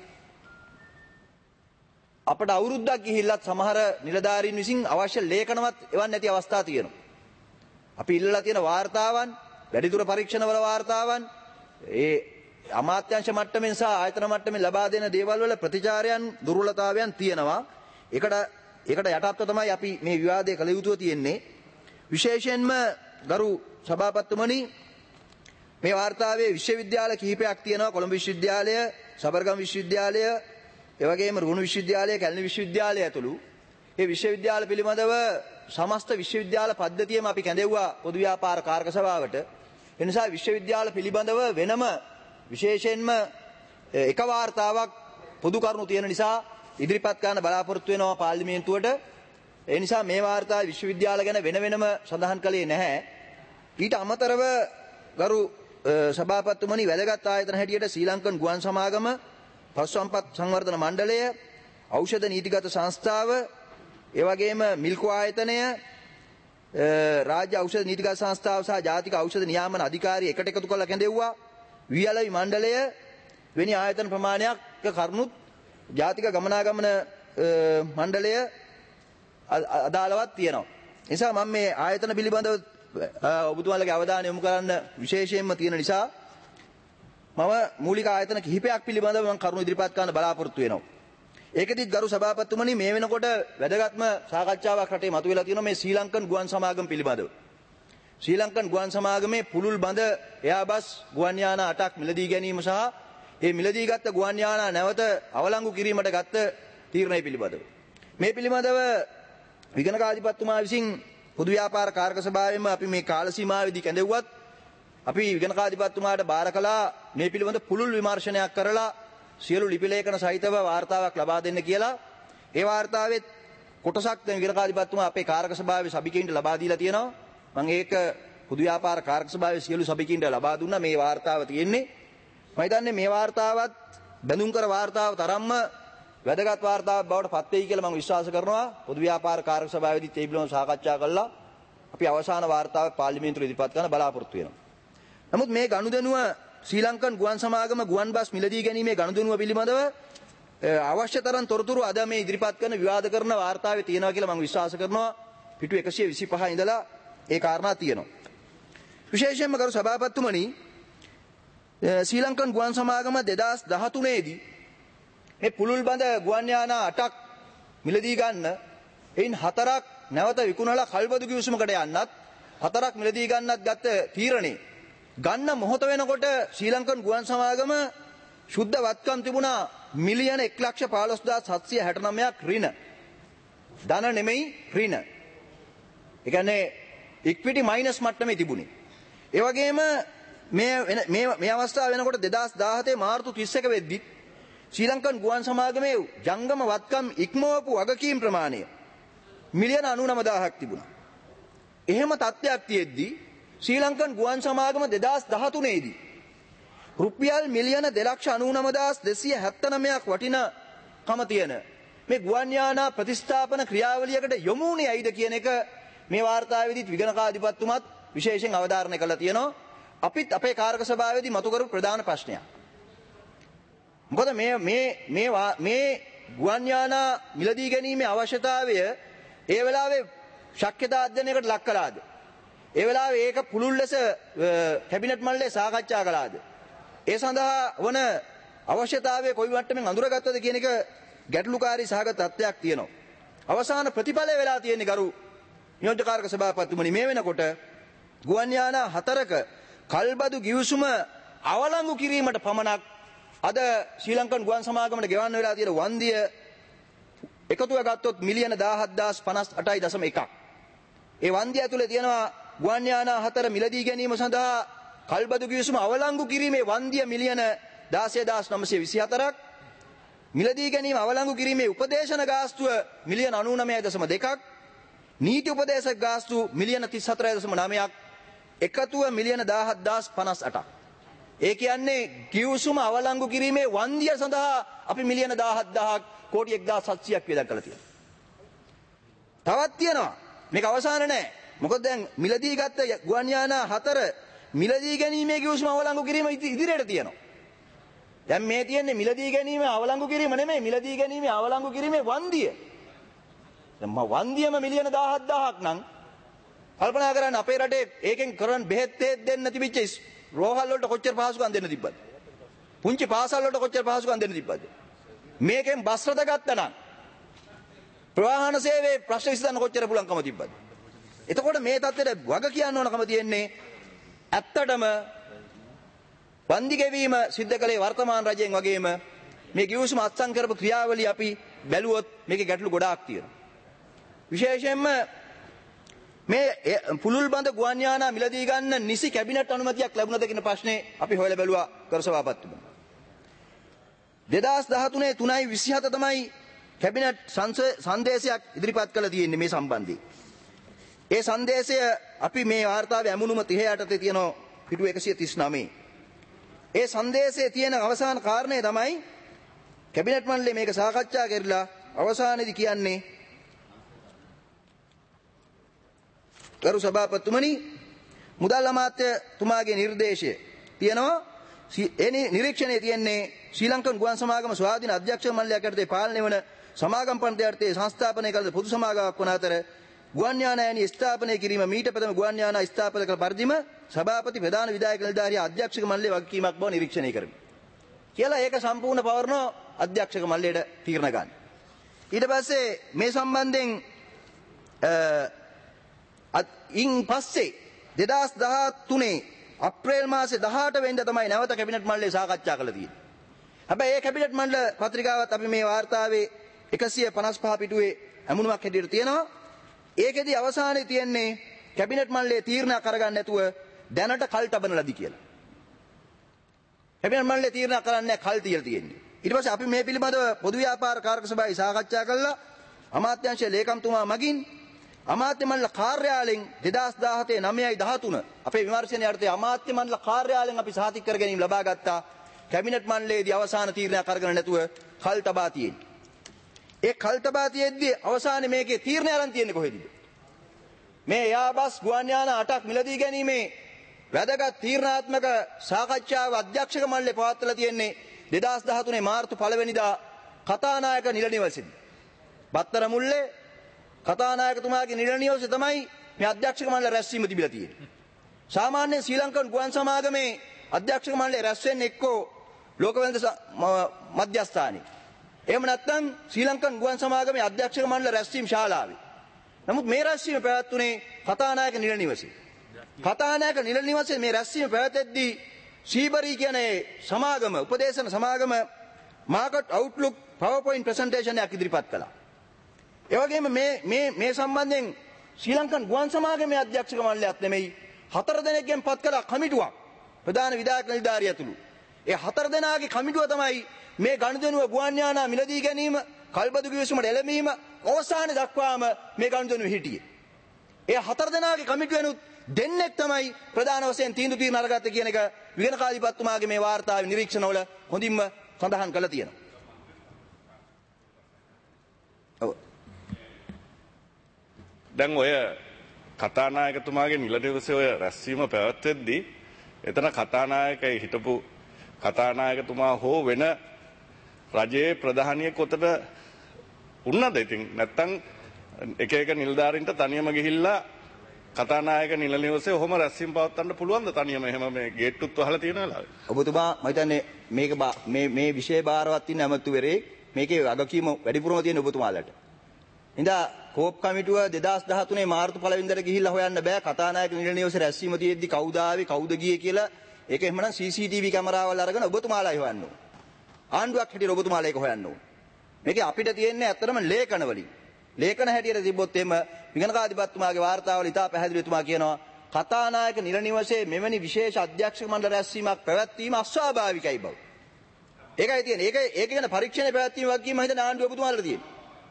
අපට අවුරුද්දක් ගිහිල්ලත් සමහර නිලධාරීන් විසින් අවශ්‍ය ලේඛනවත් එවන්න නැති අවස්ථා තියෙනවා. අපි ඉල්ලලා තියෙන වාර්තාවන්, වැඩිදුර පරීක්ෂණවල වාර්තාවන්, ඒ අමාත්‍යාංශ මට්ටමින් සහ ආයතන මට්ටමින් ලබා දෙන දේවල් වල ප්‍රතිචාරයන් දුර්වලතාවයන් තියෙනවා. ඒකට යටත්ව තමයි අපි මේ විවාදය කළ යුතුව තියෙන්නේ. විශේෂයෙන්ම ගරු සභාපතිතුමනි මේ වාර්තාවේ විශ්වවිද්‍යාල කිහිපයක් තියෙනවා. කොළඹ විශ්වවිද්‍යාලය, සබර්ගම් විශ්වවිද්‍යාලය, ඒ වගේම රුහුණු විශ්වවිද්‍යාලය, කැලණි විශ්වවිද්‍යාලය ඇතුළු මේ විශ්වවිද්‍යාල පිළිබඳව සමස්ත විශ්වවිද්‍යාල පද්ධතියම අපි කැඳෙව්වා පොදු ව්‍යාපාර කාරක සභාවට. ඒ නිසා විශ්වවිද්‍යාල පිළිබඳව වෙනම විශේෂයෙන්ම එක වාර්තාවක් පොදු කරුණු තියෙන නිසා ඉදිරිපත් කරන්න බලාපොරොත්තු වෙනවා පාර්ලිමේන්තුවට. ඒ නිසා මේ වාර්තාවේ විශ්වවිද්‍යාල ගැන වෙනම සඳහන් කළේ නැහැ. ඊට අමතරව ගරු සභාපතිතුමනි වැදගත් ආයතන හැටියට ශ්‍රී ලංකන් ගුවන් සමාගම, පශු සම්පත් සංවර්ධන මණ්ඩලය, ඖෂධ නීතිගත සංස්ථාව, ඒ වගේම මිල්කෝ ආයතනය, රාජ්‍ය ඖෂධ නීතිගත සංස්ථාව සහ ජාතික ඖෂධ නියාමන අධිකාරිය එකට එකතු කරලා කැඳෙව්වා. වියලවි මණ්ඩලය වෙනි ආයතන ප්‍රමාණයක් කරුණුත් ජාතික ගමනාගමන මණ්ඩලය අදාළවත් තියෙනවා. නිසා මම මේ ආයතන පිළිබඳව ඔබතුමාලගේ අවධානය යොමු කරන්න විශේෂයෙන්ම තියෙන නිසා මම මූලික ආයතන කිහිපයක් පිළිබඳව මම කරුණු ඉදිරිපත් කරන්න බලාපොරොත්තු වෙනවා. ඒකෙදිත් ගරු සභාපතිතුමනි මේ වෙනකොට වැදගත්ම සාකච්ඡාවක් රටේ මතුවලා තියෙනවා මේ ශ්‍රී ලංකන් ගුවන් සමාගම පිළිබඳව. ශ්‍රී ලංකන් ගුවන් සමාගමේ පුළුල් බඳ එයාබස් ගුවන් යානා 8ක් මිලදී ගැනීම සහ ඒ මිලදී ගත්ත ගුවන් යානා නැවත අවලංගු කිරීමට ගත්ත තීරණය පිළිබඳව මේ පිළිබඳව විගණකාධිපතිතුමා විසින් පොදු ව්‍යාපාර කාරක සභාවෙම අපි මේ කාල සීමාවෙදී කැඳෙව්වත් අපි විගණකාධිපතිතුමාට බාර කළා මේ පිළිබඳ පුළුල් විමර්ශනයක් කරලා සියලු ලිපි ලේඛන සහිතව වාර්තාවක් ලබා දෙන්න කියලා. ඒ වාර්තාවෙත් කොටසක් දැන් විගණකාධිපතිතුමා අපේ කාරක සභාවේ සභිකයින්ට ලබා දීලා තියෙනවා. මම ඒක පොදු ව්‍යාපාර කාරක සභාවේ සියලු සභිකයින්ට ලබා දුන්නා. මේ වාර්තාව තියෙන්නේ මම හිතන්නේ මේ වාර්තාවත් බැඳුම් කර වාර්තාව තරම්ම වැදගත් වාර්තාවක් බවට පත් වෙයි කියලා මම විශ්වාස කරනවා. පොදු ව්‍යාපාර කාරක සභාවේදීත් ඒ පිළිබඳව සාකච්ඡා කළා. අපි අවසාන වාර්තාව පාර්ලිමේන්තුවට ඉදිරිපත් කරන්න බලාපොරොත්තු වෙනවා. නමුත් මේ ගනුදෙනුව ශ්‍රී ලංකන් ගුවන් සමාගම ගුවන් බස් මිලදී ගැනීමේ ගනුදෙනුව පිළිබඳව අවශ්‍ය තරම් තොරතුරු අද මේ ඉදිරිපත් කරන විවාද කරන වාර්තාවේ තියෙනවා කියලා මම විශ්වාස කරනවා. පිටු 125 ඉඳලා ඒ කාරණා තියෙනවා. විශේෂයෙන්ම ගරු සභාපතිතුමනි ශ්‍රී ලංකන් ගුවන් සමාගම 2013 දී මේ පුළුල් බඳ ගුවන් යානා 8ක් මිලදී ගන්න එයින් 4ක් නැවත විකුණලා කල්බදු කිවිසුමකට යන්නත් 4ක් මිලදී ගන්නත් ගත්ත තීරණේ ගන්න මොහොත වෙනකොට ශ්‍රී ලංකන් ගුවන් සමාගම ශුද්ධ වත්කම් තිබුණා මිලියන 1,15,769ක් ඍණ. ධන නෙමෙයි ඍණ. ඒ කියන්නේ ඉක්විටි මයිනස් මට්ටමේ තිබුණේ. ඒ වගේම මේ අවස්ථාව වෙනකොට 2017 මාර්තු 31 වෙද්දි ශ්‍රී ලංකන් ගුවන් සමාගමේ ජංගම වත්කම් ඉක්මවපු වගකීම් ප්‍රමාණය මිලියන 99,000ක් තිබුණා. එහෙම තත්ත්වයක් තියෙද්දි ශ්‍රී ලංකන් ගුවන් සමාගම 2013 දී රුපියල් මිලියන 2,99,279ක් වටිනාකම තියෙන මේ ගුවන් යානා ප්‍රතිස්ථාපන ක්‍රියාවලියකට යොමු වුණේ ඇයිද කියන එක මේ වාර්තාවේදීත් විගණකාධිපතිතුමත් විශේෂයෙන් අවධාරණය කළා තියෙනවා. අපිත් අපේ කාරක සභාවේදී මතු කරපු ප්‍රධාන ප්‍රශ්නයක්. මොකද මේ ගුවන් යානා මිලදී ගැනීමේ අවශ්‍යතාවය ඒ වෙලාවේ ශක්්‍යතා අධ්‍යයනයකට ලක් කළාද? ඒ වෙලාවේ ඒක පුළුල් ලෙස කැබිනට් මණ්ඩලයේ සාකච්ඡා කළාද? ඒ සඳහා වන අවශ්‍යතාවය කොයි මට්ටමින් අඳුරගත්තද කියන එක ගැටලුකාරී සහගත තත්ත්වයක් තියෙනවා. අවසාන ප්‍රතිඵලය වෙලා තියෙන්නේ ගරු නියෝජ්‍යකාරක සභාපතිතුමනි මේ වෙනකොට ගුවන් යානා 4ක කල්බදු ගිවිසුම අවලංගු කිරීමට පමණක් අද ශ්‍රී ලංකන් ගුවන් සමාගමට ගෙවන්න වෙලා තියෙන වන්දිය එකතුව ගත්තොත් මිලියන 17,058.1ක්. ඒ වන්දිය ඇතුලේ තියෙනවා ගුවන් යානා 4 මිලදී ගැනීම සඳහා කල්බදු ගිවිසුම අවලංගු කිරීමේ වන්දිය මිලියන 16,924ක්. මිලදී ගැනීම අවලංගු කිරීමේ උපදේශන ගාස්තුව මිලියන 99.2ක්. නීති උපදේශක ගාස්තු මිලියන 34.9ක්. එකතුව මිලියන 17,058ක්. ඒ කියන්නේ ගිවිසුම අවලංගු කිරීමේ වන්දිය සඳහා අපි මිලියන 17,000ක් කෝටි 1,700ක් වේදම් කරලා තියෙනවා. තවත් තියෙනවා. මේක අවසාන නෑ. මොකද දැන් මිලදී ගත්ත ගුවන් යානා 4 මිලදී ගැනීමේ ගිවිසුම අවලංගු කිරීම ඉදිරියට තියෙනවා. දැන් මේ තියෙන්නේ මිලදී ගැනීම අවලංගු කිරීම නෙමෙයි මිලදී ගැනීම අවලංගු කිරීමේ වන්දිය. දැන් වන්දියම මිලියන 17,000ක් නම් කල්පනා කරන්න අපේ රටේ ඒකෙන් කරන් බෙහෙත් දෙන්න තිබිච්ච රෝහල් වලට කොච්චර පහසුකම් දෙන්න තිබ්බද? පුංචි පාසල් වලට කොච්චර පහසුකම් දෙන්න තිබ්බද? මේකෙන් බස් රථ ගත්තා නම් ප්‍රවාහන සේවයේ ප්‍රශ්න විසඳන්න කොච්චර පුළුවන්කම තිබ්බද? එතකොට මේ තත්ත්වෙට වග කියන්න ඕනකම තියෙන්නේ ඇත්තටම වන්දි ගෙවීම සිද්ධ කළේ වර්තමාන රජයෙන් වගේම මේ ගිවිසුම අත්සන් කරපු ක්‍රියාවලිය අපි බැලුවොත් මේකේ ගැටලු ගොඩාක් තියෙනවා. විශේෂයෙන්ම මේ පුළුල් බඳ ගුවන් යානා මිලදී ගන්න නිසි කැබිනට් අනුමැතියක් ලැබුණද කියන ප්‍රශ්නේ අපි හොයලා බැලුවා කර සභාපතිතුමා. 2013 3/27 තමයි කැබිනට් සංදේශයක් ඉදිරිපත් කළ තියෙන්නේ මේ සම්බන්ධයෙන්. ඒ සංදේශය අපි මේ වාර්තාවේ ඇමුණුම 30 යටතේ තියෙන පිටු 139. ඒ සංදේශයේ තියෙන අවසාන කාරණය තමයි කැබිනට් මණ්ඩලය මේක සාකච්ඡා කරලා අවසානයේදී කියන්නේ ගරු සභාපතිතුමනි මුදල් අමාත්‍යතුමාගේ නිර්දේශය තියෙනවා. ඒ නිරීක්ෂණයේ තියෙන්නේ ශ්‍රී ලංකන් ගුවන් සමාගම ස්වාධීන අධ්‍යක්ෂ මණ්ඩලයක් යටතේ පාලනය වන සමාගම් පන්ති යටතේ සංස්ථාපනය කළ පොදු සමාගමක් වන අතර ගුවන් යානයනි ස්ථාපනය කිරීම මීට ප්‍රථම ගුවන් යානා ස්ථාපන කළ පරිදිම සභාපති ප්‍රධාන විධායක නිලධාරිය අධ්‍යක්ෂක මණ්ඩලයේ වගකීමක් බව නිරීක්ෂණය කරමි. කියලා ඒක සම්පූර්ණ පවරන අධ්‍යක්ෂක මණ්ඩලයට තීරණ ගන්න. ඊට පස්සේ මේ සම්බන්ධයෙන් ඉන් පස්සේ 2013 අප්‍රේල් මාසේ 18 වෙනිදා තමයි නැවත කැබිනට් මණ්ඩලය සාකච්ඡා කළා තියෙන්නේ. හැබැයි ඒ කැබිනට් මණ්ඩල පත්‍රිකාවත් අපි මේ වාර්තාවේ 155 පිටුවේ අමුණුමක් හැටියට තියෙනවා. ඒකෙදි අවසානයේ තියෙන්නේ කැබිනට් මණ්ඩලයේ තීරණ කරගන්න නැතුව දැනට කල් තබන ලදී කියලා. කැබිනට් මණ්ඩලයේ තීරණ කරන්නේ කල් තියලා තියෙන්නේ. ඊට පස්සේ අපි මේ පිළිබඳව පොදු ව්‍යාපාර කාර්ක සභාවේ සාකච්ඡා කළා. අමාත්‍යාංශයේ ලේකම්තුමා මගින් අමාත්‍ය මණ්ඩල කාර්යාලයෙන් 2017 9යි 13 අපේ විමර්ශනයේ අර්ථය අමාත්‍ය මණ්ඩල කාර්යාලයෙන් අපි සාතික කර ගැනීම ලබා ගත්තා. කැබිනට් මණ්ඩලයේදී අවසාන තීරණයක් අරගෙන නැතුව කල් තබා තියෙන්නේ. ඒ කල් තබා තියෙද්දී අවසානයේ මේකේ තීරණය අරන් තියෙන්නේ කොහෙද? මේ යාබස් ගුවන් යාන 8ක් මිලදී ගැනීමේ වැදගත් තීරණාත්මක සාකච්ඡාව අධ්‍යක්ෂක මණ්ඩලය පවත්වලා තියෙන්නේ 2013 මාර්තු 1 වෙනිදා කතානායක නිල නිවසේදී. බත්තර මුල්ලේ කතානායකතුමාගේ නිල නිවසේ තමයි මේ අධ්‍යක්ෂක මණ්ඩල රැස්වීම තිබිලා තියෙන්නේ. සාමාන්‍ය ශ්‍රී ලංකන් ගුවන් සමාගමේ අධ්‍යක්ෂක මණ්ඩලය රැස් වෙන්නේ එක්කෝ ලෝකවේද මධ්‍යස්ථානයේ. එහෙම නැත්නම් ශ්‍රී ලංකන් ගුවන් සමාගමේ අධ්‍යක්ෂක මණ්ඩල රැස්වීම ශාලාවේ. නමුත් මේ රැස්වීම පැවැත්වුණේ කතානායක නිල නිවසේ. කතානායක නිල නිවසේ මේ රැස්වීම පැවැතෙද්දී සීබරි කියන්නේ සමාගම උපදේශන සමාගම මාකට් අවුට්ලුක් PowerPoint presentation එකක් ඉදිරිපත් කළා. ඒ වගේම මේ සම්බන්ධයෙන් ශ්‍රී ලංකන් ගුවන් සමාගමේ අධ්‍යක්ෂක මණ්ඩලයත් නෙමෙයි 4 දෙනෙක්ගෙන් පත් කළ කමිටුවක් ප්‍රධාන විධායක නිලධාරිය ඇතුළු. ඒ 4 දෙනාගේ කමිටුව තමයි මේ ගනුදෙනුව ගුවන් යාන මිලදී ගැනීම, කල්බදු කිවිසුමට එළඹීම අවසානයේ දක්වාම මේ ගනුදෙනුව හිටියේ. ඒ 4 දෙනාගේ කමිටුවෙනුත් දෙන්නෙක් තමයි ප්‍රධාන වශයෙන් තීන්දුව අරගත්තේ කියන එක විගණකාධිපතිතුමාගේ මේ වාර්තාවේ නිරීක්ෂණවල හොඳින්ම සඳහන් කරලා තියෙනවා. දැන් ඔය කතානායකතුමාගේ නිල නිවසේ ඔය රැස්වීම පැවැත්වෙද්දී එතන කතානායකයි හිටපු කතානායකතුමා හෝ වෙන රජයේ ප්‍රධානියෙක් උතට උන්නද? ඉතින් නැත්තම් එක එක නිලධාරීන්ට තනියම ගිහිල්ලා කතානායක නිල නිවසේ ඔහොම රැස්වීම පවත්වන්න පුළුවන්ද? තනියම එහෙම මේ ගේට්ටුත් වහලා තියෙන වෙලාවේ. ඔබතුමා මම හිතන්නේ මේක මේ විෂය බාරවත් ඉන්න ඇමතුවරේ මේකේ වගකීම වැඩිපුරම තියෙන ඔබතුමාලට. ඉඳා කෝප් කමිටුව 2013 මාර්තු 1 වෙනිදාට ගිහිල්ලා හොයන්න බෑ කතානායක නිල නිවසේ රැස්වීම තියෙද්දි කවුද ආවේ කවුද ගියේ කියලා. ඒක එහෙමනම් CCTV කැමරාවල් අරගෙන ඔබතුමාලායි හොයන්න ඕන. ආණ්ඩුවක් හැටියට ඔබතුමාලා ඒක හොයන්න ඕන. මේකේ අපිට තියෙන්නේ ඇත්තටම ලේඛන වලින්. ලේඛන හැටියට තිබ්බොත් එimhe විගණකාධිපතිතුමාගේ වාර්තාවල ඉතා පැහැදිලිවතුමා කියනවා කතානායක නිල නිවසේ මෙවැනි විශේෂ අධ්‍යක්ෂක මණ්ඩල රැස්වීමක් පැවැත්වීම අස්වාභාවිකයි බව. ඒකයි තියෙන්නේ. ඒක ගැන පරීක්ෂණය පැවැත්වීම වගකීම හිතන ආණ්ඩුව ඔබතුමාලට තියෙනවා.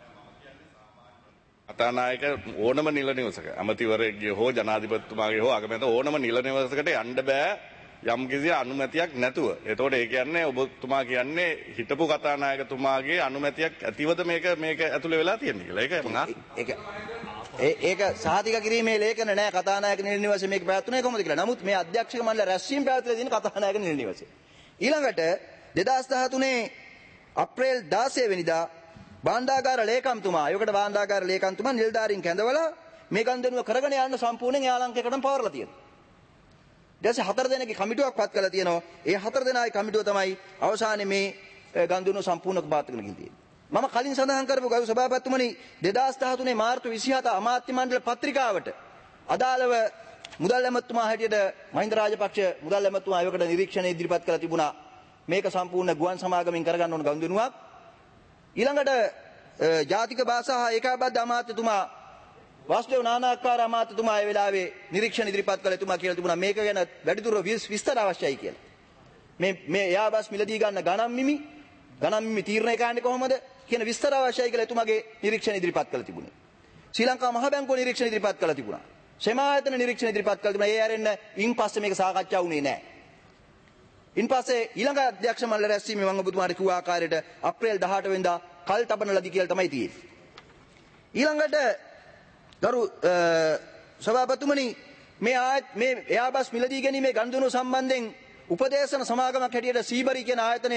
කතානායක ඕනම නිල නිවසක අමතිවරයෙක්ගේ හෝ ජනාධිපතිතුමාගේ හෝ අගමැති ඕනම නිල නිවසකට යන්න බෑ යම්කිසි අනුමැතියක් නැතුව. එතකොට ඒ කියන්නේ ඔබතුමා කියන්නේ හිටපු කතානායකතුමාගේ අනුමැතියක් ඇතිවද මේක ඇතුළේ වෙලා තියෙන්නේ කියලා. ඒක මම ඒක සාධික කිරීමේ ලේඛන නෑ කතානායක නිල නිවසේ මේක පැවැත්වුනේ කොහොමද කියලා. නමුත් මේ අධ්‍යක්ෂක මණ්ඩල රැස්වීම පැවැත්වලා තියෙන කතානායක නිල නිවසේ. ඊළඟට 2013 අප්‍රේල් 16 වෙනිදා බාණ්ඩාගාර ලේකම්තුමා යොකට බාණ්ඩාගාර ලේකම්තුමා නිලධාරීන් කැඳවලා මේ ගනුදෙනුව කරගෙන යන්න සම්පූර්ණයෙන් යාලංකයකටම පවරලා තියෙනවා. ඊට පස්සේ 4 දෙනෙක්ගේ කමිටුවක් පත් කරලා තියෙනවා. ඒ 4 දෙනාගේ කමිටුව තමයි අවසානයේ මේ ගනුදෙනුව සම්පූර්ණව පාත් කරගෙන ගිහින් තියෙන්නේ. මම කලින් සඳහන් කරපු ගරු සභාපතිතුමනි 2013 මාර්තු 27 අමාත්‍ය මණ්ඩල පත්‍රිකාවට අදාළව මුදල් ඇමතුමා හැටියට මහින්ද රාජපක්ෂ මුදල් ඇමතුමා යොකට නිරීක්ෂණ ඉදිරිපත් කරලා තිබුණා. මේක සම්පූර්ණ ගුවන් සමාගමෙන් කරගන්න ඕන ගනුදෙනුවක්. ඊළඟට ජාතික භාෂා හා ඒකාබද්ධ අමාත්‍යතුමා වාසුදේව නානාකාර අමාත්‍යතුමා ඒ වෙලාවේ නිරීක්ෂණ ඉදිරිපත් කළ එතුමා කියලා තිබුණා මේක ගැන වැඩිදුර විස්තර අවශ්‍යයි කියලා. මේ යාබස් මිලදී ගන්න ගණන් මිමි තීරණය කරන්නේ කොහොමද කියන විස්තර අවශ්‍යයි කියලා එතුමාගේ නිරීක්ෂණ ඉදිරිපත් කළ තිබුණේ. ශ්‍රී ලංකා මහ බැංකුව නිරීක්ෂණ ඉදිරිපත් කළ තිබුණා. සමායතන නිරීක්ෂණ ඉදිරිපත් කළ තිබුණා. ඒ ආරෙන්න ඉන් පස්සේ මේක සාකච්ඡා වුණේ නැහැ. ඉන් පස්සේ ඊළඟ අධ්‍යක්ෂ මණ්ඩල රැස්වීමේ මම ඔබතුමාට කිව්ව ආකාරයට අප්‍රේල් 18 වෙනිදා කල් තබන ලදී කියලා තමයි තියෙන්නේ. ඊළඟට ගරු සභාපතිතුමනි මේ එයාබස් මිලදී ගැනීමේ ගනුදෙනුව සම්බන්ධයෙන් උපදේශන සමාගමක් හැටියට සීබරි කියන ආයතනය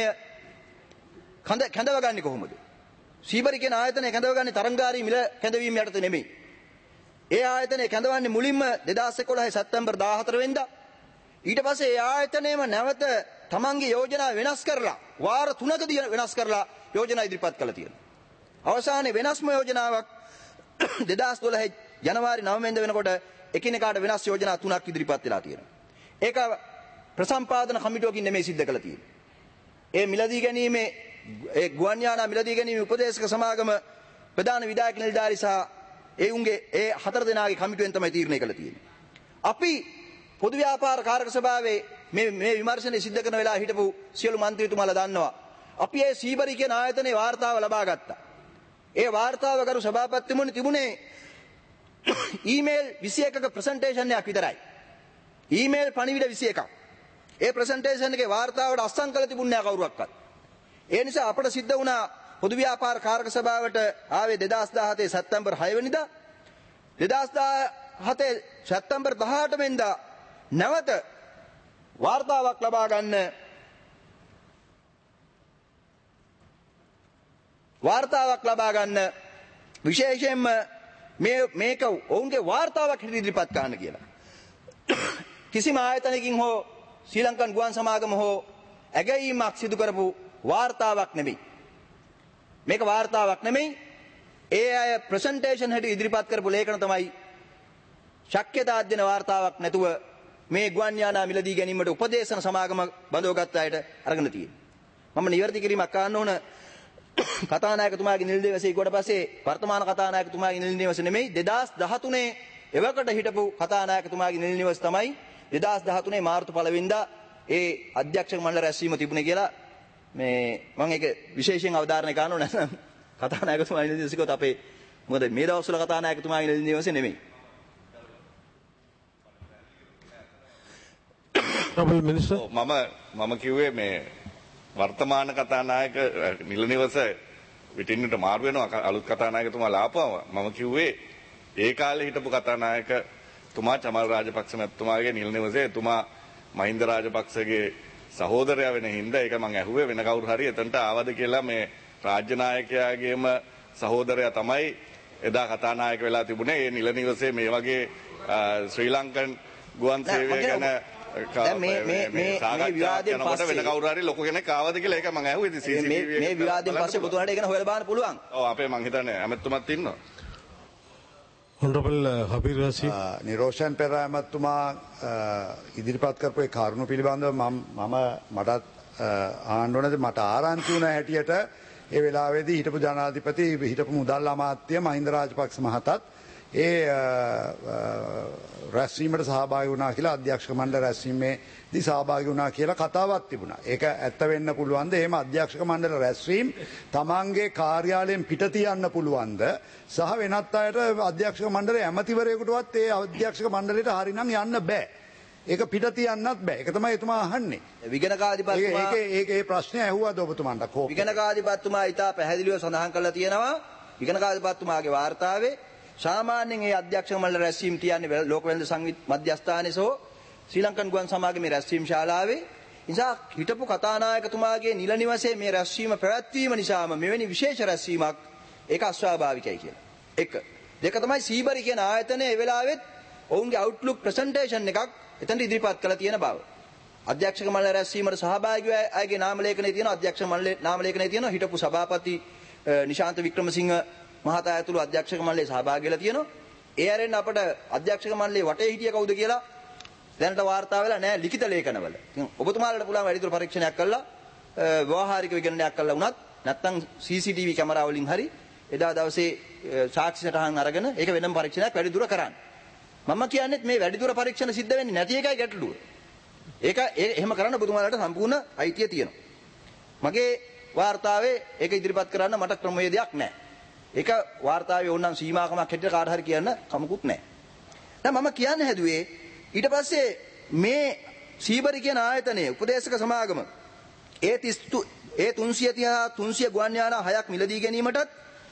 කැඳවගන්නේ කොහොමද? සීබරි කියන ආයතනය කැඳවගන්නේ තරංගාරී මිල කැඳවීම යටතේ නෙමෙයි. ඒ ආයතනය කැඳවන්නේ මුලින්ම 2011 සැප්තැම්බර් 14 වෙනිදා. ඊට පස්සේ ඒ ආයතනයම නැවත තමන්ගේ යෝජනා වෙනස් කරලා වාර 3කදී වෙනස් කරලා යෝජනා ඉදිරිපත් කළා තියෙනවා. අවසානයේ වෙනස්ම යෝජනාවක් 2012 ජනවාරි 9 වෙනිදා වෙනකොට එකිනෙකාට වෙනස් යෝජනා 3ක් ඉදිරිපත් වෙලා තියෙනවා. ඒක ප්‍රසම්පාදන කමිටුවකින් නෙමෙයි සිද්ධ කළා තියෙන්නේ. ඒ මිලදී ගැනීමේ ඒ ගුවන් යානා මිලදී ගැනීමේ උපදේශක සමාගම ප්‍රධාන විධායක නිලධාරී සහ ඒ උන්ගේ ඒ 4 දෙනාගේ කමිටුවෙන් තමයි තීරණය කළා තියෙන්නේ. අපි පොදු ව්‍යාපාර කාරක සභාවේ මේ විමර්ශනය සිද්ධ කරන වෙලාව හිටපු සියලු മന്ത്രിතුමාලා දන්නවා. අපි ඒ සීබරි කියන ආයතනයේ වාර්තාව ලබා ගත්තා. ඒ වාර්තාව කරු සභාපතිතුමනි තිබුණේ ඊමේල් 21ක ප්‍රසන්ටේෂන් එකක් විතරයි. ඊමේල් පණිවිඩ 21ක්. ඒ ප්‍රසන්ටේෂන් එකේ වාර්තාවට අස්සම් කළ තිබුණේ නැහැ කවුරුවක්වත්. ඒ නිසා අපට සිද්ධ වුණා පොදු ව්‍යාපාර කාරක සභාවට ආවේ 2017 සැප්තැම්බර් 6 වෙනිදා 2017 සැප්තැම්බර් 18 වෙනිදා නැවත වාර්තාවක් ලබා ගන්න විශේෂයෙන්ම මේක ඔවුන්ගේ වාර්තාවක් හිට ඉදිරිපත් කරන්න කියලා. කිසිම ආයතනයකින් හෝ ශ්‍රී ලංකන් ගුවන් සමාගම හෝ ඇගයීමක් සිදු කරපු වාර්තාවක් නෙමෙයි. මේක වාර්තාවක් නෙමෙයි. ඒ අය ප්‍රසන්ටේෂන් හැටි ඉදිරිපත් කරපු ලේඛන තමයි ශක්්‍යතා අධ්‍යයන වාර්තාවක් නැතුව මේ ගුවන් යානා මිලදී ගැනීමට උපදේශන සමාගම බඳවගත් අයට අරගෙන තියෙන්නේ. මම නිවැරදි කිරීමක් කරන්න ඕන. කතානායකතුමාගේ නිල දිවසේ ඊට පස්සේ වර්තමාන කතානායකතුමාගේ නිල දිවස නෙමෙයි 2013 එවකට හිටපු කතානායකතුමාගේ නිල දිවස තමයි 2013 මාර්තු 1 වෙනිදා ඒ අධ්‍යක්ෂක මණ්ඩල රැස්වීම තිබුණේ කියලා මේ මම ඒක විශේෂයෙන් අවධාරණය කරන්න ඕන නැත්නම් කතානායකතුමාගේ නිල දිවසේකත් අපේ මොකද මේ දවස්වල කතානායකතුමාගේ නිල දිවසේ නෙමෙයි. මම කිව්වේ මේ වර්තමාන කතානායක නිල නිවස විටින්නට මාරු වෙනවා අලුත් කතානායකතුමා ලාපුවම මම කිව්වේ ඒ කාලේ හිටපු කතානායකතුමා චමල් රාජපක්ෂ මැතිතුමාගේ නිල නිවසේ එතුමා මහින්ද රාජපක්ෂගේ සහෝදරයා වෙන හින්දා ඒක මම ඇහුවේ වෙන කවුරු හරි එතනට ආවද කියලා මේ රාජ්‍ය නායකයාගේම සහෝදරයා තමයි එදා කතානායක වෙලා තිබුණේ ඒ නිල නිවසේ මේ වගේ ශ්‍රී ලංකන් ගුවන් සේවය ගැන මේ විවාදයෙන් පස්සේ වෙන කවුරු හරි ලොකු කෙනෙක් ආවද කියලා ඒක මම ඇහුවේ ඉතින් CCTV මේ විවාදයෙන් පස්සේ බුදුහාට ඒක හොයලා බලන්න පුළුවන්. ඔව් අපේ මං හිතන්නේ ඇමතුමත් ඉන්නවා. Honorable Habir Rasif නිරෝෂන් පෙරෑමතුමා ඉදිරිපත් කරපු ඒ කාරණු පිළිබඳව මටත් ආන්න ඕනද මට ආරංචි වුණ හැටියට ඒ වෙලාවේදී හිටපු ජනාධිපති හිටපු මුදල් අමාත්‍ය මහින්ද රාජපක්ෂ මහතාත් ඒ රැස්වීමට සහභාගී වුණා කියලා අධ්‍යක්ෂක මණ්ඩල රැස්වීමේදී සහභාගී වුණා කියලා කතාවක් තිබුණා. ඒක ඇත්ත වෙන්න පුළුවන්ද? එහෙම අධ්‍යක්ෂක මණ්ඩල රැස්වීම තමන්ගේ කාර්යාලයෙන් පිට තියන්න පුළුවන්ද? සහ වෙනත් අයට අධ්‍යක්ෂක මණ්ඩලයේ ඇමතිවරයෙකුටවත් ඒ අධ්‍යක්ෂක මණ්ඩලයට හරිනම් යන්න බෑ. ඒක පිට තියන්නත් බෑ. ඒක තමයි එතුමා අහන්නේ. විගණකාධිපතිතුමා ඒකේ ප්‍රශ්නේ ඇහුවාද ඔබතුමන්ට? විගණකාධිපතිතුමා ඉතා පැහැදිලිව සඳහන් කරලා තියෙනවා විගණකාධිපතිතුමාගේ වාර්තාවේ සාමාන්‍යයෙන් මේ අධ්‍යක්ෂක මණ්ඩල රැස්වීම තියන්නේ ලෝක වෙළඳ සංවිධ මධ්‍යස්ථානයේ සෝ ශ්‍රී ලංකන් ගුවන් සමාගමේ රැස්වීම ශාලාවේ. නිසා හිටපු කතානායකතුමාගේ නිල නිවසේ මේ රැස්වීම පැවැත්වීම නිසාම මෙවැනි විශේෂ රැස්වීමක් ඒක අස්වාභාවිකයි කියලා. එක. දෙක තමයි සීබරි කියන ආයතනයේ ඒ වෙලාවෙත් ඔවුන්ගේ අවුට්ලුක් ප්‍රසන්ටේෂන් එකක් එතනට ඉදිරිපත් කළා තියෙන බව. අධ්‍යක්ෂක මණ්ඩල රැස්වීමට සහභාගී වූ අයගේ නාම ලේඛනයේ තියෙනවා අධ්‍යක්ෂක මණ්ඩලයේ නාම ලේඛනයේ තියෙනවා හිටපු සභාපති නිශාන්ත වික්‍රමසිංහ මහතා ඇතුළු අධ්‍යක්ෂක මණ්ඩලයේ සහභාගී වෙලා තියෙනවා. ඒ ඇරෙන්න අපට අධ්‍යක්ෂක මණ්ඩලයේ වටේ හිටිය කවුද කියලා දැනට වාර්තා වෙලා නැහැ ලිඛිත ලේඛනවල. ඔබතුමාලට පුළුවන් වැඩිදුර පරීක්ෂණයක් කළා ව්‍යවහාරික විගණනයක් කළා වුණත් නැත්නම් CCTV කැමරා වලින් හරි එදා දවසේ සාක්ෂි සටහන් අරගෙන ඒක වෙනම පරීක්ෂණයක් වැඩිදුර කරන්න. මම කියන්නේ මේ වැඩිදුර පරීක්ෂණ සිද්ධ වෙන්නේ නැති එකයි ගැටලුව. ඒක එහෙම කරන්න ඔබතුමාලට සම්පූර්ණ අයිතිය තියෙනවා. මගේ වාර්තාවේ ඒක ඉදිරිපත් කරන්න මට ක්‍රමවේදයක් නැහැ. ඒක වාර්තාවේ ඕනනම් සීමාකමක් හැටියට කාට හරි කියන්න කමකුත් නැහැ. දැන් මම කියන්න හැදුවේ ඊට පස්සේ මේ සීබරි කියන ආයතනයේ උපදේශක සමාගම ඒ 330 300 ගුවන් යානා 6ක් මිලදී ගැනීමටත්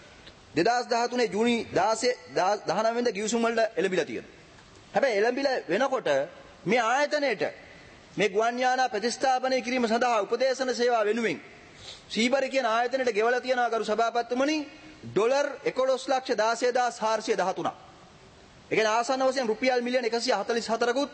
2013 ජූනි 19 වෙනිදා ගිවිසුම් වල එළඹිලා තියෙනවා. හැබැයි එළඹිලා වෙනකොට මේ ආයතනයේට මේ ගුවන් යානා ප්‍රතිස්ථාපනය කිරීම සඳහා උපදේශන සේවා වෙනුවෙන් සීබරි කියන ආයතනයට ගෙවලා තියෙනවා ගරු සභාපතිතුමනි ඩොලර් 11,16,413ක්. ඒ කියන්නේ ආසන්න වශයෙන් රුපියල් මිලියන 144කුත්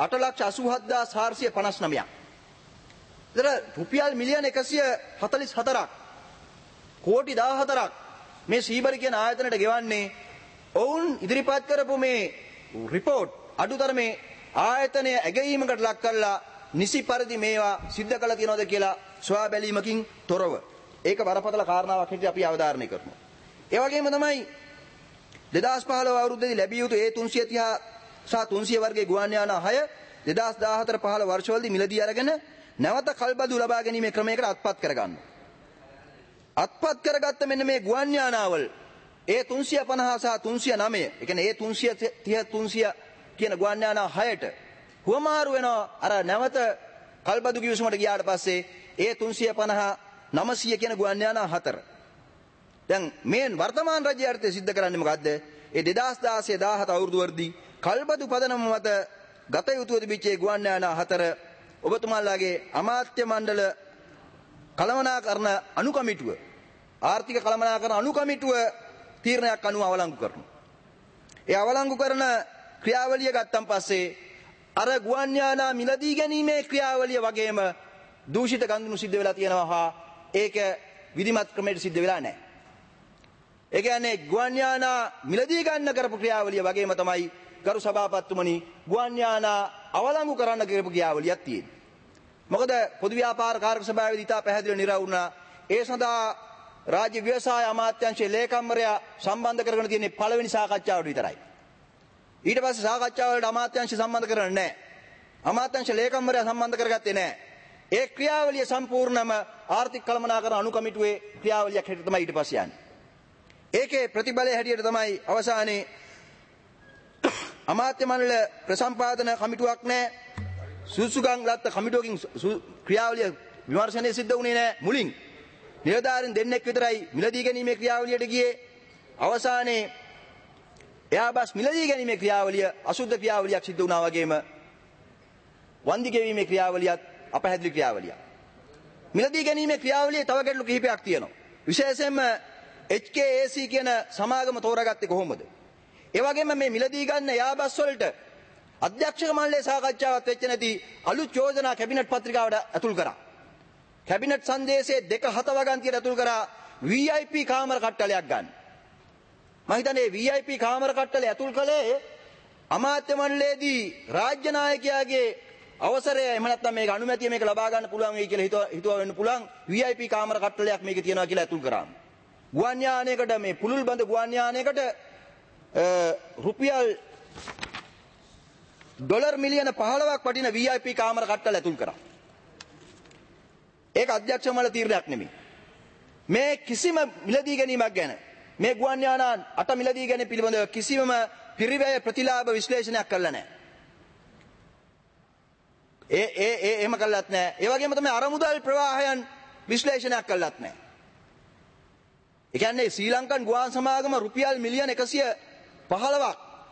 8,87,459ක්. ඒතර රුපියල් මිලියන 144ක් කෝටි 14ක් මේ සීබරි කියන ආයතනයට ගෙවන්නේ ඔවුන් ඉදිරිපත් කරපු මේ රිපෝට් අඩුතරමේ ආයතනය ඇගීමකට ලක් කරලා නිසි පරිදි මේවා සිද්ධ කළ තියනවද කියලා සොයා බැලීමකින් තොරව ඒක බරපතල කාරණාවක් හැටියට අපි අවධාරණය කරනවා. ඒ වගේම තමයි 2015 අවුරුද්දේදී ලැබිය යුතු A330 සහ 300 වර්ගයේ ගුවන් යාන 6 2014-15 වර්ෂවලදී මිලදී අරගෙන නැවත කල්බදු ලබා ගැනීමේ ක්‍රමයකට අත්පත් කරගන්නවා. අත්පත් කරගත්ත මෙන්න මේ ගුවන් යානාවල් A350 සහ 309 ඒ කියන්නේ A330 300 කියන ගුවන් යාන 6ට හුවමාරු වෙනවා අර නැවත කල්බදු කිවිසුමට ගියාට පස්සේ A350 900 කියන ගුවන් යාන 4. දැන් මේ වර්තමාන රජය අර්ථය සිද්ධ කරන්නේ මොකද්ද? ඒ 2016 17 අවුරුදු වර්දී කල්බදු පදනම මත ගත යුතුව තිබිච්ච ගුවන් යාන 4 ඔබතුමාලාගේ අමාත්‍ය මණ්ඩල කළමනාකරන අනුකමිටුව ආර්ථික කළමනාකරන අනුකමිටුව තීරණයක් අනුව අවලංගු කරනවා. ඒ අවලංගු කරන ක්‍රියාවලිය ගත්තන් පස්සේ අර ගුවන් යාන මිලදී ගැනීමේ ක්‍රියාවලිය වගේම දූෂිත ගන්දුණු සිද්ධ වෙලා තියෙනවා හා ඒක විධිමත් ක්‍රමයට සිද්ධ වෙලා නැහැ. ඒ කියන්නේ ගුවන් යාන මිලදී ගන්න කරපු ක්‍රියාවලිය වගේම තමයි ගරු සභාපතිතුමනි ගුවන් යාන අවලංගු කරන්න කරපු ක්‍රියාවලියක් තියෙනවා. මොකද පොදු ව්‍යාපාර කාර්ය සභාවේදී ඉතා පැහැදිලිව නිරවුණා ඒ සඳහා රාජ්‍ය ව්‍යවසාය අමාත්‍යාංශයේ ලේකම්වරයා සම්බන්ධ කරගෙන තියෙන පළවෙනි සාකච්ඡාවට විතරයි. ඊට පස්සේ සාකච්ඡාව වලට අමාත්‍යාංශය සම්බන්ධ කරන්නේ නැහැ. අමාත්‍යාංශ ලේකම්වරයා සම්බන්ධ කරගත්තේ නැහැ. ඒ ක්‍රියාවලිය සම්පූර්ණම ආර්ථික කළමනාකරන අනුකමිටුවේ ක්‍රියාවලියක් හැටියට තමයි ඊට පස්සේ යන්නේ. ඒකේ ප්‍රතිඵලය හැටියට තමයි අවසානයේ අමාත්‍ය මණ්ඩල ප්‍රසම්පාදන කමිටුවක් නැහැ. සුසුගම් ලත්ත කමිටුවකින් ක්‍රියාවලිය විමර්ශනය සිද්ධ වුණේ නැහැ මුලින්. නිලධාරීන් දෙන්නෙක් විතරයි මිලදී ගැනීමේ ක්‍රියාවලියට ගියේ. අවසානයේ එයාබස් මිලදී ගැනීමේ ක්‍රියාවලිය අසුද්ධ ක්‍රියාවලියක් සිද්ධ වුණා වගේම වන්දි ගෙවීමේ ක්‍රියාවලියත් අපහැදිලි ක්‍රියාවලියක්. මිලදී ගැනීමේ ක්‍රියාවලියේ තව ගැටලු කිහිපයක් තියෙනවා. විශේෂයෙන්ම HKAC කියන සමාගම තෝරාගත්තේ කොහොමද? ඒ වගේම මේ මිලදී ගන්න යාබස් වලට අධ්‍යක්ෂක මණ්ඩලයේ සාකච්ඡාවක් වෙච්ච නැති අලුත් යෝජනා කැබිනට් පත්‍රිකාවට ඇතුල් කරා. කැබිනට් සංදේශයේ 2-7 වගන්තියට ඇතුල් කරා VIP කාමර කට්ටලයක් ගන්න. මම හිතන්නේ VIP කාමර කට්ටලය ඇතුල් කළේ අමාත්‍ය මණ්ඩලයේදී රාජ්‍ය නායකයාගේ අවසරය එහෙම නැත්නම් මේක අනුමැතිය මේක ලබා ගන්න පුළුවන් වෙයි කියලා හිතුවා වෙන්න පුළුවන් VIP කාමර කට්ටලයක් මේකේ තියෙනවා කියලා ඇතුල් කරාම. ගුවන් යානයකට මේ පුලුල් බඳ ගුවන් යානයකට රුපියල් ඩොලර් මිලියන 15ක් වටින VIP කාමර කට්ටල ඇතුල් කරා. ඒක අධ්‍යක්ෂ මණ්ඩල තීරණයක් නෙමෙයි. මේ කිසිම මිලදී ගැනීමක් ගැන මේ ගුවන් යාන 8 මිලදී ගැනීම පිළිබඳව කිසිම පිරිවැය ප්‍රතිලාභ විශ්ලේෂණයක් කළා නැහැ. එහෙම කළත් නැහැ. ඒ වගේම තමයි අරමුදල් ප්‍රවාහයන් විශ්ලේෂණයක් කළත් නැහැ. ඒ කියන්නේ ශ්‍රී ලංකන් ගුවන් සමාගම රුපියල් මිලියන 115ක්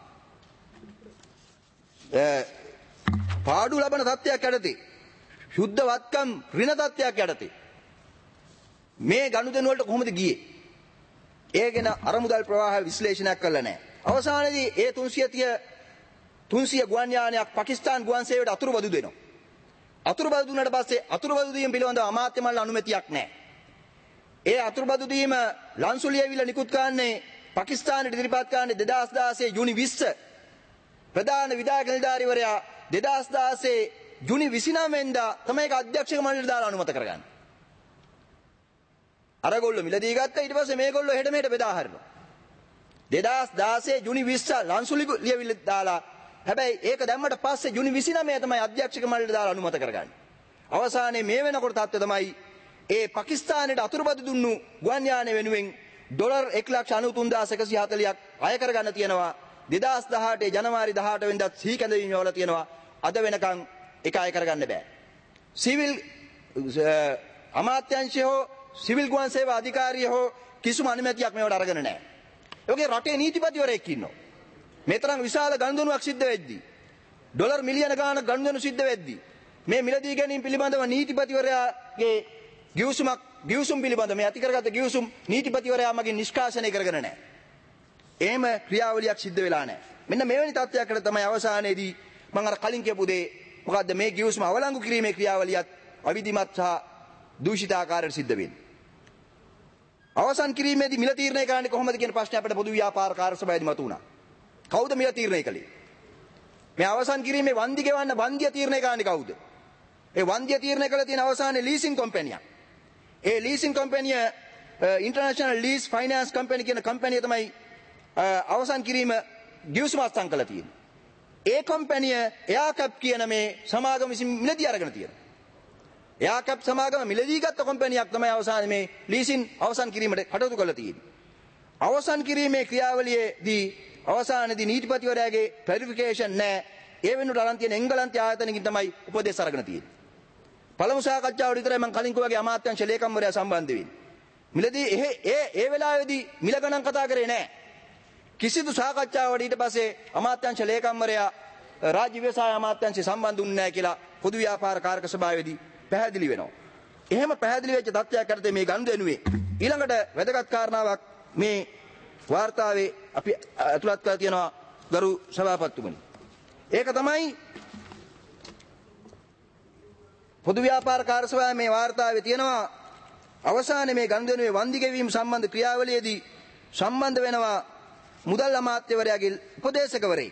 පාඩු ලබන තත්ත්වයක් යටතේ යුද්ධ වත්කම් ඍණ තත්ත්වයක් යටතේ මේ ගනුදෙනු වලට කොහොමද ගියේ? ඒ ගැන අරමුදල් ප්‍රවාහ විශ්ලේෂණයක් කළා නැහැ. අවසානයේදී ඒ 300 ගුවන් යානයක් පාකිස්තාන් ගුවන් සේවයට අතුරුබදු දෙනවා. අතුරුබදු දුන්නාට පස්සේ අතුරුබදු දීම පිළිබඳව අමාත්‍ය මණ්ඩල අනුමැතියක් නැහැ. ඒ අතුරුබදු දීම ලන්සුලියවිල නිකුත් කරන්නේ පාකිස්තානයේ ඉදිරිපත් කරන්නේ 2016 ජූනි 20 ප්‍රධාන විධායක නිලධාරීවරයා 2016 ජූනි 29 වෙනිදා තමයි ඒක අධ්‍යක්ෂක මණ්ඩලයට දාලා අනුමත කරගන්නේ. අරගොල්ලෝ මිලදී ගත්තා ඊට පස්සේ මේගොල්ලෝ හෙට මෙහෙට බෙදා හරිනවා. 2016 ජූනි 20 ලන්සුලියවිල දාලා හැබැයි ඒක දැම්මට පස්සේ ජූනි 29 තමයි අධ්‍යක්ෂක මණ්ඩලයට දාලා අනුමත කරගන්නේ. අවසානයේ මේ වෙනකොට තත්ත්වය තමයි ඒ පාකිස්තානයේ අතුරුබදු දුන්නු ගුවන් යාන වෙනුවෙන් ඩොලර් 1,93,140ක් අය කරගන්න තියෙනවා. 2018 ජනවාරි 18 වෙනිදා සිහි කැඳවීම වල තියෙනවා. අද වෙනකන් ඒක අය කරගන්න බෑ. සිවිල් අමාත්‍යාංශය හෝ සිවිල් ගුවන් සේවා අධිකාරිය හෝ කිසිම අනුමැතියක් මේවට අරගෙන නැහැ. ඒ වගේ රටේ නීතිපතිවරයෙක් ඉන්නවා. මේ තරම් විශාල ගනුදෙනුවක් සිද්ධ වෙද්දී ඩොලර් මිලියන ගාණක් ගනුදෙනු සිද්ධ වෙද්දී මේ මිලදී ගැනීම පිළිබඳව නීතිපතිවරයාගේ ගිවිසුම් පිළිබඳව මේ ඇති කරගත්ත ගිවිසුම් නීතිපතිවරයා මගින් නිෂ්කාශනය කරගෙන නැහැ. එහෙම ක්‍රියාවලියක් සිද්ධ වෙලා නැහැ. මෙන්න මෙවැනි තත්ත්වයකට තමයි අවසානයේදී මම අර කලින් කියපු දේ මොකද්ද මේ ගිවිසුම අවලංගු කිරීමේ ක්‍රියාවලියත් අවිධිමත් සහ දූෂිත ආකාරයට සිද්ධ වෙන්නේ. අවසන් කිරීමේදී මිල තීරණය කරන්නේ කොහොමද කියන ප්‍රශ්නේ අපිට පොදු ව්‍යාපාර කාර්ය සභාවේදී මතුවුණා. කවුද මිල තීරණය කළේ? මේ අවසන් කිරීමේ වන්දි ගෙවන්න වන්දිය තීරණය කරන්නේ කවුද? ඒ වන්දිය තීරණය කළ තියෙන අවසානයේ ලීසින් කම්පැනියක්. ඒ ලීසින් කම්පැනිය ඉන්ටර්නැෂනල් ලීස් ෆයිනෑන්ස් කම්පැනි කියන කම්පැනිය තමයි අවසන් කිරීම ගිවිසුම අත්සන් කළා තියෙන්නේ. ඒ කම්පැනිය එයාකැප් කියන මේ සමාගම විසින් මිලදී අරගෙන තියෙනවා. එයාකැප් සමාගම මිලදී ගත්ත කම්පැනියක් තමයි අවසානයේ මේ ලීසින් අවසන් කිරීමට කටයුතු කළා තියෙන්නේ. අවසන් කිරීමේ ක්‍රියාවලියේදී අවසානයේදී නීතිපතිවරයාගේ ක්ලැරිෆිකේෂන් නැහැ. ඒ වෙනුවට අරන් තියෙන එංගලන්තයේ ආයතනකින් තමයි උපදෙස් අරගෙන තියෙන්නේ. පළමු සාකච්ඡාවට විතරයි මම කලින් කිව්වාගේ අමාත්‍යාංශ ලේකම්වරයා සම්බන්ධ වෙන්නේ. මිලදී ඒ වෙලාවේදී මිල ගණන් කතා කරේ නැහැ. කිසිදු සාකච්ඡාවකට ඊට පස්සේ අමාත්‍යාංශ ලේකම්වරයා රාජ්‍ය ව්‍යවසාය අමාත්‍යාංශය සම්බන්ධ වුණේ නැහැ කියලා පොදු ව්‍යාපාර කාරක සභාවේදී පැහැදිලි වෙනවා. එහෙම පැහැදිලි වෙච්ච තත්ත්වයක් යටතේ මේ ගනුදෙනුවේ ඊළඟට වැදගත් කාරණාවක් මේ වාර්තාවේ අපි අතුලත් කරලා තියෙනවා ගරු සභාපතිතුමනි. ඒක තමයි පොදු ව්‍යාපාර කාර්ය සභාවේ මේ වාර්තාවේ තියෙනවා අවසානයේ මේ ගනුදෙනුවේ වන්දි ගෙවීම සම්බන්ධ ක්‍රියාවලියේදී සම්බන්ධ වෙනවා මුදල් අමාත්‍යවරයාගේ උපදේශකවරයෙක්.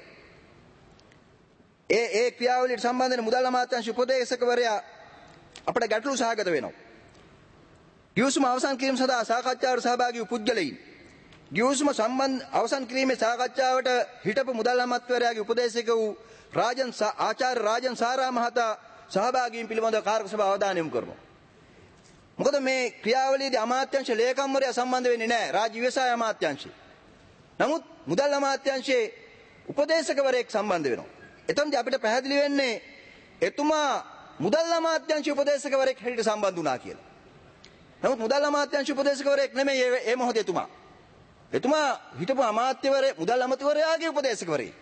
ඒ ක්‍රියාවලියට සම්බන්ධ වෙන මුදල් අමාත්‍යාංශ උපදේශකවරයා අපට ගැටලු සහගත වෙනවා. ගිවිසුම අවසන් කිරීම සඳහා සාකච්ඡාවට සහභාගී වූ පුද්ගලයින් ගිවිසුම සම්බන්ධ අවසන් කිරීමේ සාකච්ඡාවට හිටපු මුදල් අමාත්‍යවරයාගේ උපදේශක වූ ආචාර්ය රාජන් සාරා මහතා සහභාගී වීම පිළිබඳව කාර්ය සභාව අවධානය යොමු කරනවා. මොකද මේ ක්‍රියාවලියේදී අමාත්‍යාංශ ලේකම්වරයා සම්බන්ධ වෙන්නේ නැහැ රාජ්‍ය ව්‍යවසාය අමාත්‍යාංශය. නමුත් මුදල් අමාත්‍යාංශයේ උපදේශකවරයෙක් සම්බන්ධ වෙනවා. එතනදී අපිට පැහැදිලි වෙන්නේ එතුමා මුදල් අමාත්‍යාංශ උපදේශකවරයෙක් හැටියට සම්බන්ධ වුණා කියලා. නමුත් මුදල් අමාත්‍යාංශ උපදේශකවරයෙක් නෙමෙයි ඒ මොහොතේ එතුමා. එතුමා හිටපු අමාත්‍යවරයා මුදල් අමාත්‍යවරයාගේ උපදේශකවරයෙක්.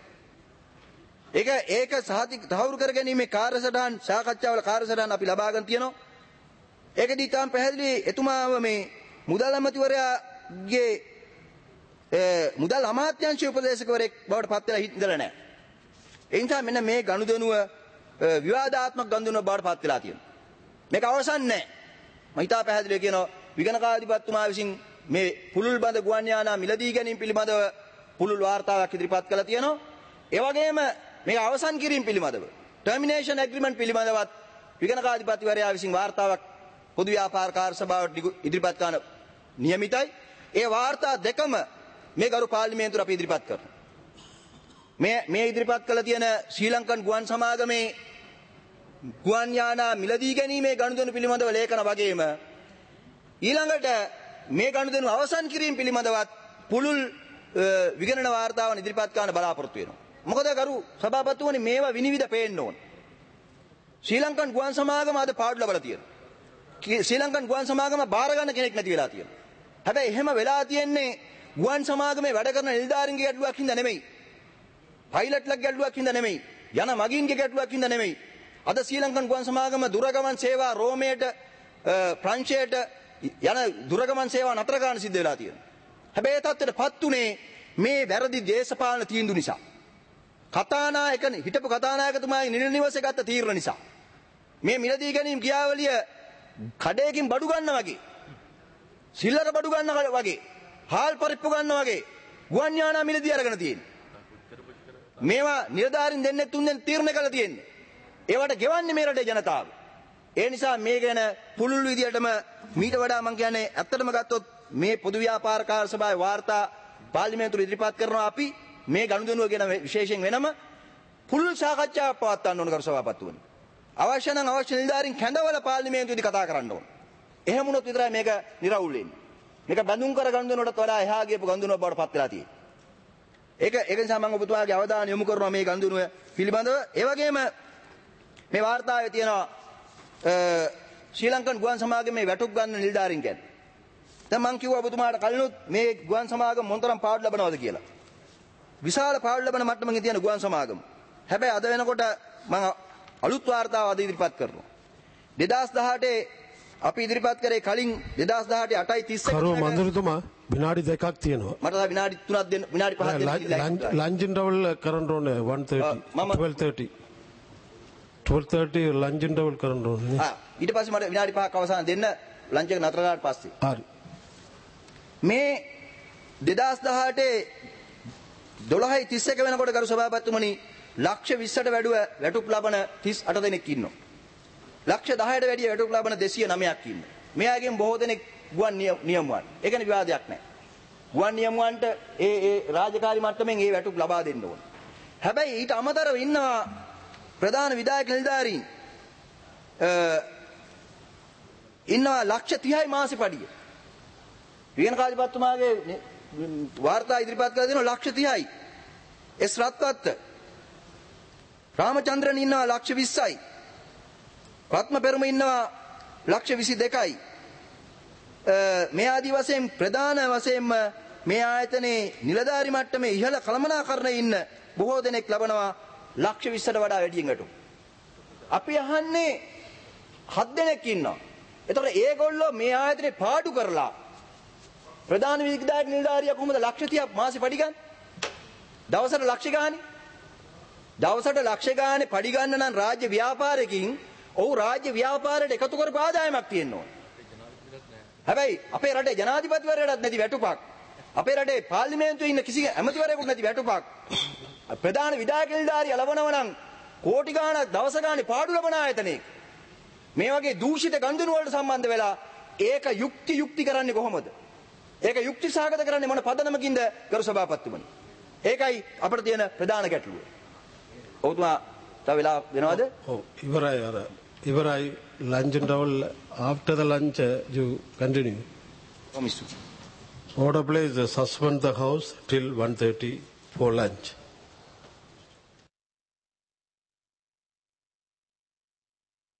ඒක සහතික තහවුරු කර ගැනීමේ කාර්යසටහන් සාකච්ඡාවල කාර්යසටහන් අපි ලබාගෙන තියෙනවා. ඒකදී තාම පැහැදිලි එතුමාව මේ මුදල් අමාත්‍යවරයාගේ මුදල් අමාත්‍යාංශ උපදේශකවරයෙක් බවට පත් වෙලා ඉඳලා නැහැ. ඒ නිසා මෙන්න මේ ගනුදෙනුව විවාදාත්මක ගනුදෙනුවක් බවට පත් වෙලා තියෙනවා. මේක අවසන් නැහැ. මම හිතා පැහැදිලිව කියනවා විගණකාධිපතිතුමා විසින් මේ පුලුල් බඳ ගුවන් යානා මිලදී ගැනීම පිළිබඳව පුලුල් වාර්තාවක් ඉදිරිපත් කළා තියෙනවා. ඒ වගේම මේක අවසන් කිරීම පිළිබඳව ටර්මිනේෂන් ඇග්‍රීමන්ට් පිළිබඳවත් විගණකාධිපතිවරයා විසින් වාර්තාවක් පොදු ව්‍යාපාර කාර්ය සභාවට ඉදිරිපත් කරන නියමිතයි. ඒ වාර්තා දෙකම මේ ගරු පාර්ලිමේන්තුවට අපි ඉදිරිපත් කරනවා. මේ ඉදිරිපත් කළ තියෙන ශ්‍රී ලංකන් ගුවන් සමාගමේ ගුවන් යානා මිලදී ගැනීමේ ගනුදෙනු පිළිබඳව ලේඛන වගේම ඊළඟට මේ ගනුදෙනු අවසන් කිරීම පිළිබඳවත් පුළුල් විගණන වාර්තාවන් ඉදිරිපත් කරන්න බලාපොරොත්තු වෙනවා. මොකද ගරු සභාපතිතුමනි මේවා විනිවිද පේන්න ඕන. ශ්‍රී ලංකන් ගුවන් සමාගම අද පාඩු ලබලා තියෙනවා. ශ්‍රී ලංකන් ගුවන් සමාගම බාර ගන්න කෙනෙක් නැති වෙලා තියෙනවා. හැබැයි එහෙම වෙලා තියෙන්නේ ගුවන් සමාගමේ වැඩ කරන නිලධාරීන්ගේ ගැටලුවක් හින්දා නෙමෙයි. පයිලට්ලගේ ගැටලුවක් හින්දා නෙමෙයි. යන මගීන්ගේ ගැටලුවක් හින්දා නෙමෙයි. අද ශ්‍රී ලංකන් ගුවන් සමාගම දුරගමන් සේවා රෝමයට ප්‍රංශයට යන දුරගමන් සේවා නතර කරන්න සිද්ධ වෙලා තියෙනවා. හැබැයි ඒ තත්ත්වයටපත් උනේ මේ වැරදි දේශපාලන තීන්දුව නිසා. හිටපු කතානායකතුමාගේ නිල නිවසේ ගත්ත තීරණ නිසා. මේ මිලදී ගැනීම ක්‍රියාවලිය කඩේකින් බඩු ගන්න වගේ, සිල්ලර බඩු ගන්න වගේ, හාල් පරිප්පු ගන්න වගේ ගුවන් යානා මිලදී අරගෙන තියෙන්නේ. මේවා නිලධාරීන් දෙන්නේ තුන් දෙනෙක් තීරණය කළා තියෙන්නේ. ඒවට ගෙවන්නේ මේ රටේ ජනතාව. ඒ නිසා මේ ගැන පුළුල් විදියටම මීට වඩා මම කියන්නේ ඇත්තටම ගත්තොත් මේ පොදු ව්‍යාපාර කාර්ය සභාවේ වාර්තා පාර්ලිමේන්තුවට ඉදිරිපත් කරනවා අපි මේ ගනුදෙනුව ගැන විශේෂයෙන් වෙනම පුළුල් සාකච්ඡාවක් පවත්වන්න ඕන කරු සභාපතිතුමනි. අවශ්‍ය නම් අවශ්‍ය නිලධාරීන් කැඳවල පාර්ලිමේන්තුවේදී කතා කරන්න ඕන. එහෙම වුණොත් විතරයි මේක නිරවුල් වෙන්නේ. මේක බඳුන් කර ගනුදෙනුවටත් වඩා එහා ගියපු ගනුදෙනුවක් බවට පත් වෙලා තියෙන්නේ. ඒක නිසා මම ඔබතුමාගේ අවධානය යොමු කරනවා මේ ගනුදෙනුව පිළිබඳව. ඒ වගේම මේ වාර්තාවේ තියෙනවා ශ්‍රී ලංකන් ගුවන් සමාගමේ වැටුප් ගන්න නිලධාරීන් ගැන. දැන් මම කිව්වා ඔබතුමාට කලිනුත් මේ ගුවන් සමාගම මොනතරම් පාඩු ලබනවද කියලා. විශාල පාඩු ලබන මට්ටමකින් තියෙන ගුවන් සමාගම. හැබැයි අද වෙනකොට මම අලුත් වාර්තාව අද ඉදිරිපත් කරනවා. 2018 අපි ඉදිරිපත් කරේ කලින් 2018 8:31 කරුව මන්දිරතුමා විනාඩි දෙකක් තියෙනවා. මට තව විනාඩි 3ක් දෙන්න විනාඩි 5ක් දෙන්න. ලන්ච් ඉන්ටර්වල් කරන්න ඕනේ 1:30 12:30 ලන්ච් ඉන්ටර්වල් කරන්න ඕනේ. ඊට පස්සේ මට විනාඩි 5ක් අවසන් දෙන්න ලන්ච් එක නතර කරාට පස්සේ. හරි. මේ 2018 12:31 වෙනකොට ගරු සභාපතිතුමනි ලක්ෂ 20ට වැඩුව වැටුප් ලබන 38 දෙනෙක් ඉන්නවා. ලක්ෂ 10ට වැඩිය වැටුප් ලබන 209ක් ඉන්නවා. මේ අයගෙන් බොහෝ දෙනෙක් ගුවන් නියමුවන්. ඒ කියන්නේ විවාදයක් නැහැ. ගුවන් නියමුවන්ට ඒ රාජකාරී මට්ටමින් ඒ වැටුප් ලබා දෙන්න ඕන. හැබැයි ඊට අමතරව ඉන්නවා ප්‍රධාන විධායක නිලධාරීන් ඉන්නවා ලක්ෂ 30යි මාසෙ පඩිය. වියන කාලිපත්තුමාගේ වාර්තා ඉදිරිපත් කරලා දෙනවා ලක්ෂ 30යි. එස් රත්වත්ත රාමචන්ද්‍රන් ඉන්නවා ලක්ෂ 20යි. රත්න පෙරම ඉන්නවා ලක්ෂ 22යි. මේ ආදී වශයෙන් ප්‍රධාන වශයෙන්ම මේ ආයතනයේ නිලධාරි මට්ටමේ ඉහළ කළමනාකරණයේ ඉන්න බොහෝ දෙනෙක් ලබනවා ලක්ෂ 20ට වඩා වැඩියෙන් වැටුප්. අපි අහන්නේ 7 දෙනෙක් ඉන්නවා. එතකොට ඒගොල්ලෝ මේ ආයතනේ පාඩු කරලා ප්‍රධාන විධායක නිලධාරියා කොහොමද ලක්ෂ 30ක් මාසෙ පඩි ගන්න? දවසට ලක්ෂ ගානේ. දවසට ලක්ෂ ගානේ පඩි ගන්න නම් රාජ්‍ය ව්‍යාපාරයකින් ඔහු රාජ්‍ය ව්‍යාපාරයට එකතු කරපු ආදායමක් තියෙන්න ඕන. හැබැයි අපේ රටේ ජනාධිපතිවරයාටත් නැති වැටුපක්, අපේ රටේ පාර්ලිමේන්තුවේ ඉන්න කිසි ඇමතිවරයෙකුට නැති වැටුපක්, ප්‍රධාන විධායක නිලධාරියා ලබනව නම් කෝටි ගාණක් දවස ගානේ පාඩු ලබන ආයතනයක මේ වගේ දූෂිත ගන්දුණු වලට සම්බන්ධ වෙලා ඒක යුක්ති කරන්නේ කොහොමද? ඒක යුක්ති සහගත කරන්නේ මොන පදනමකින්ද ගරු සභාපතිතුමනි? ඒකයි අපිට තියෙන ප්‍රධාන ගැටලුව. ඔව්තුමා තව වෙලාවක් දෙනවද? ඔව් ඉවරයි lunch interval. After the lunch you continue. Order please suspend the house till 1:30 for lunch.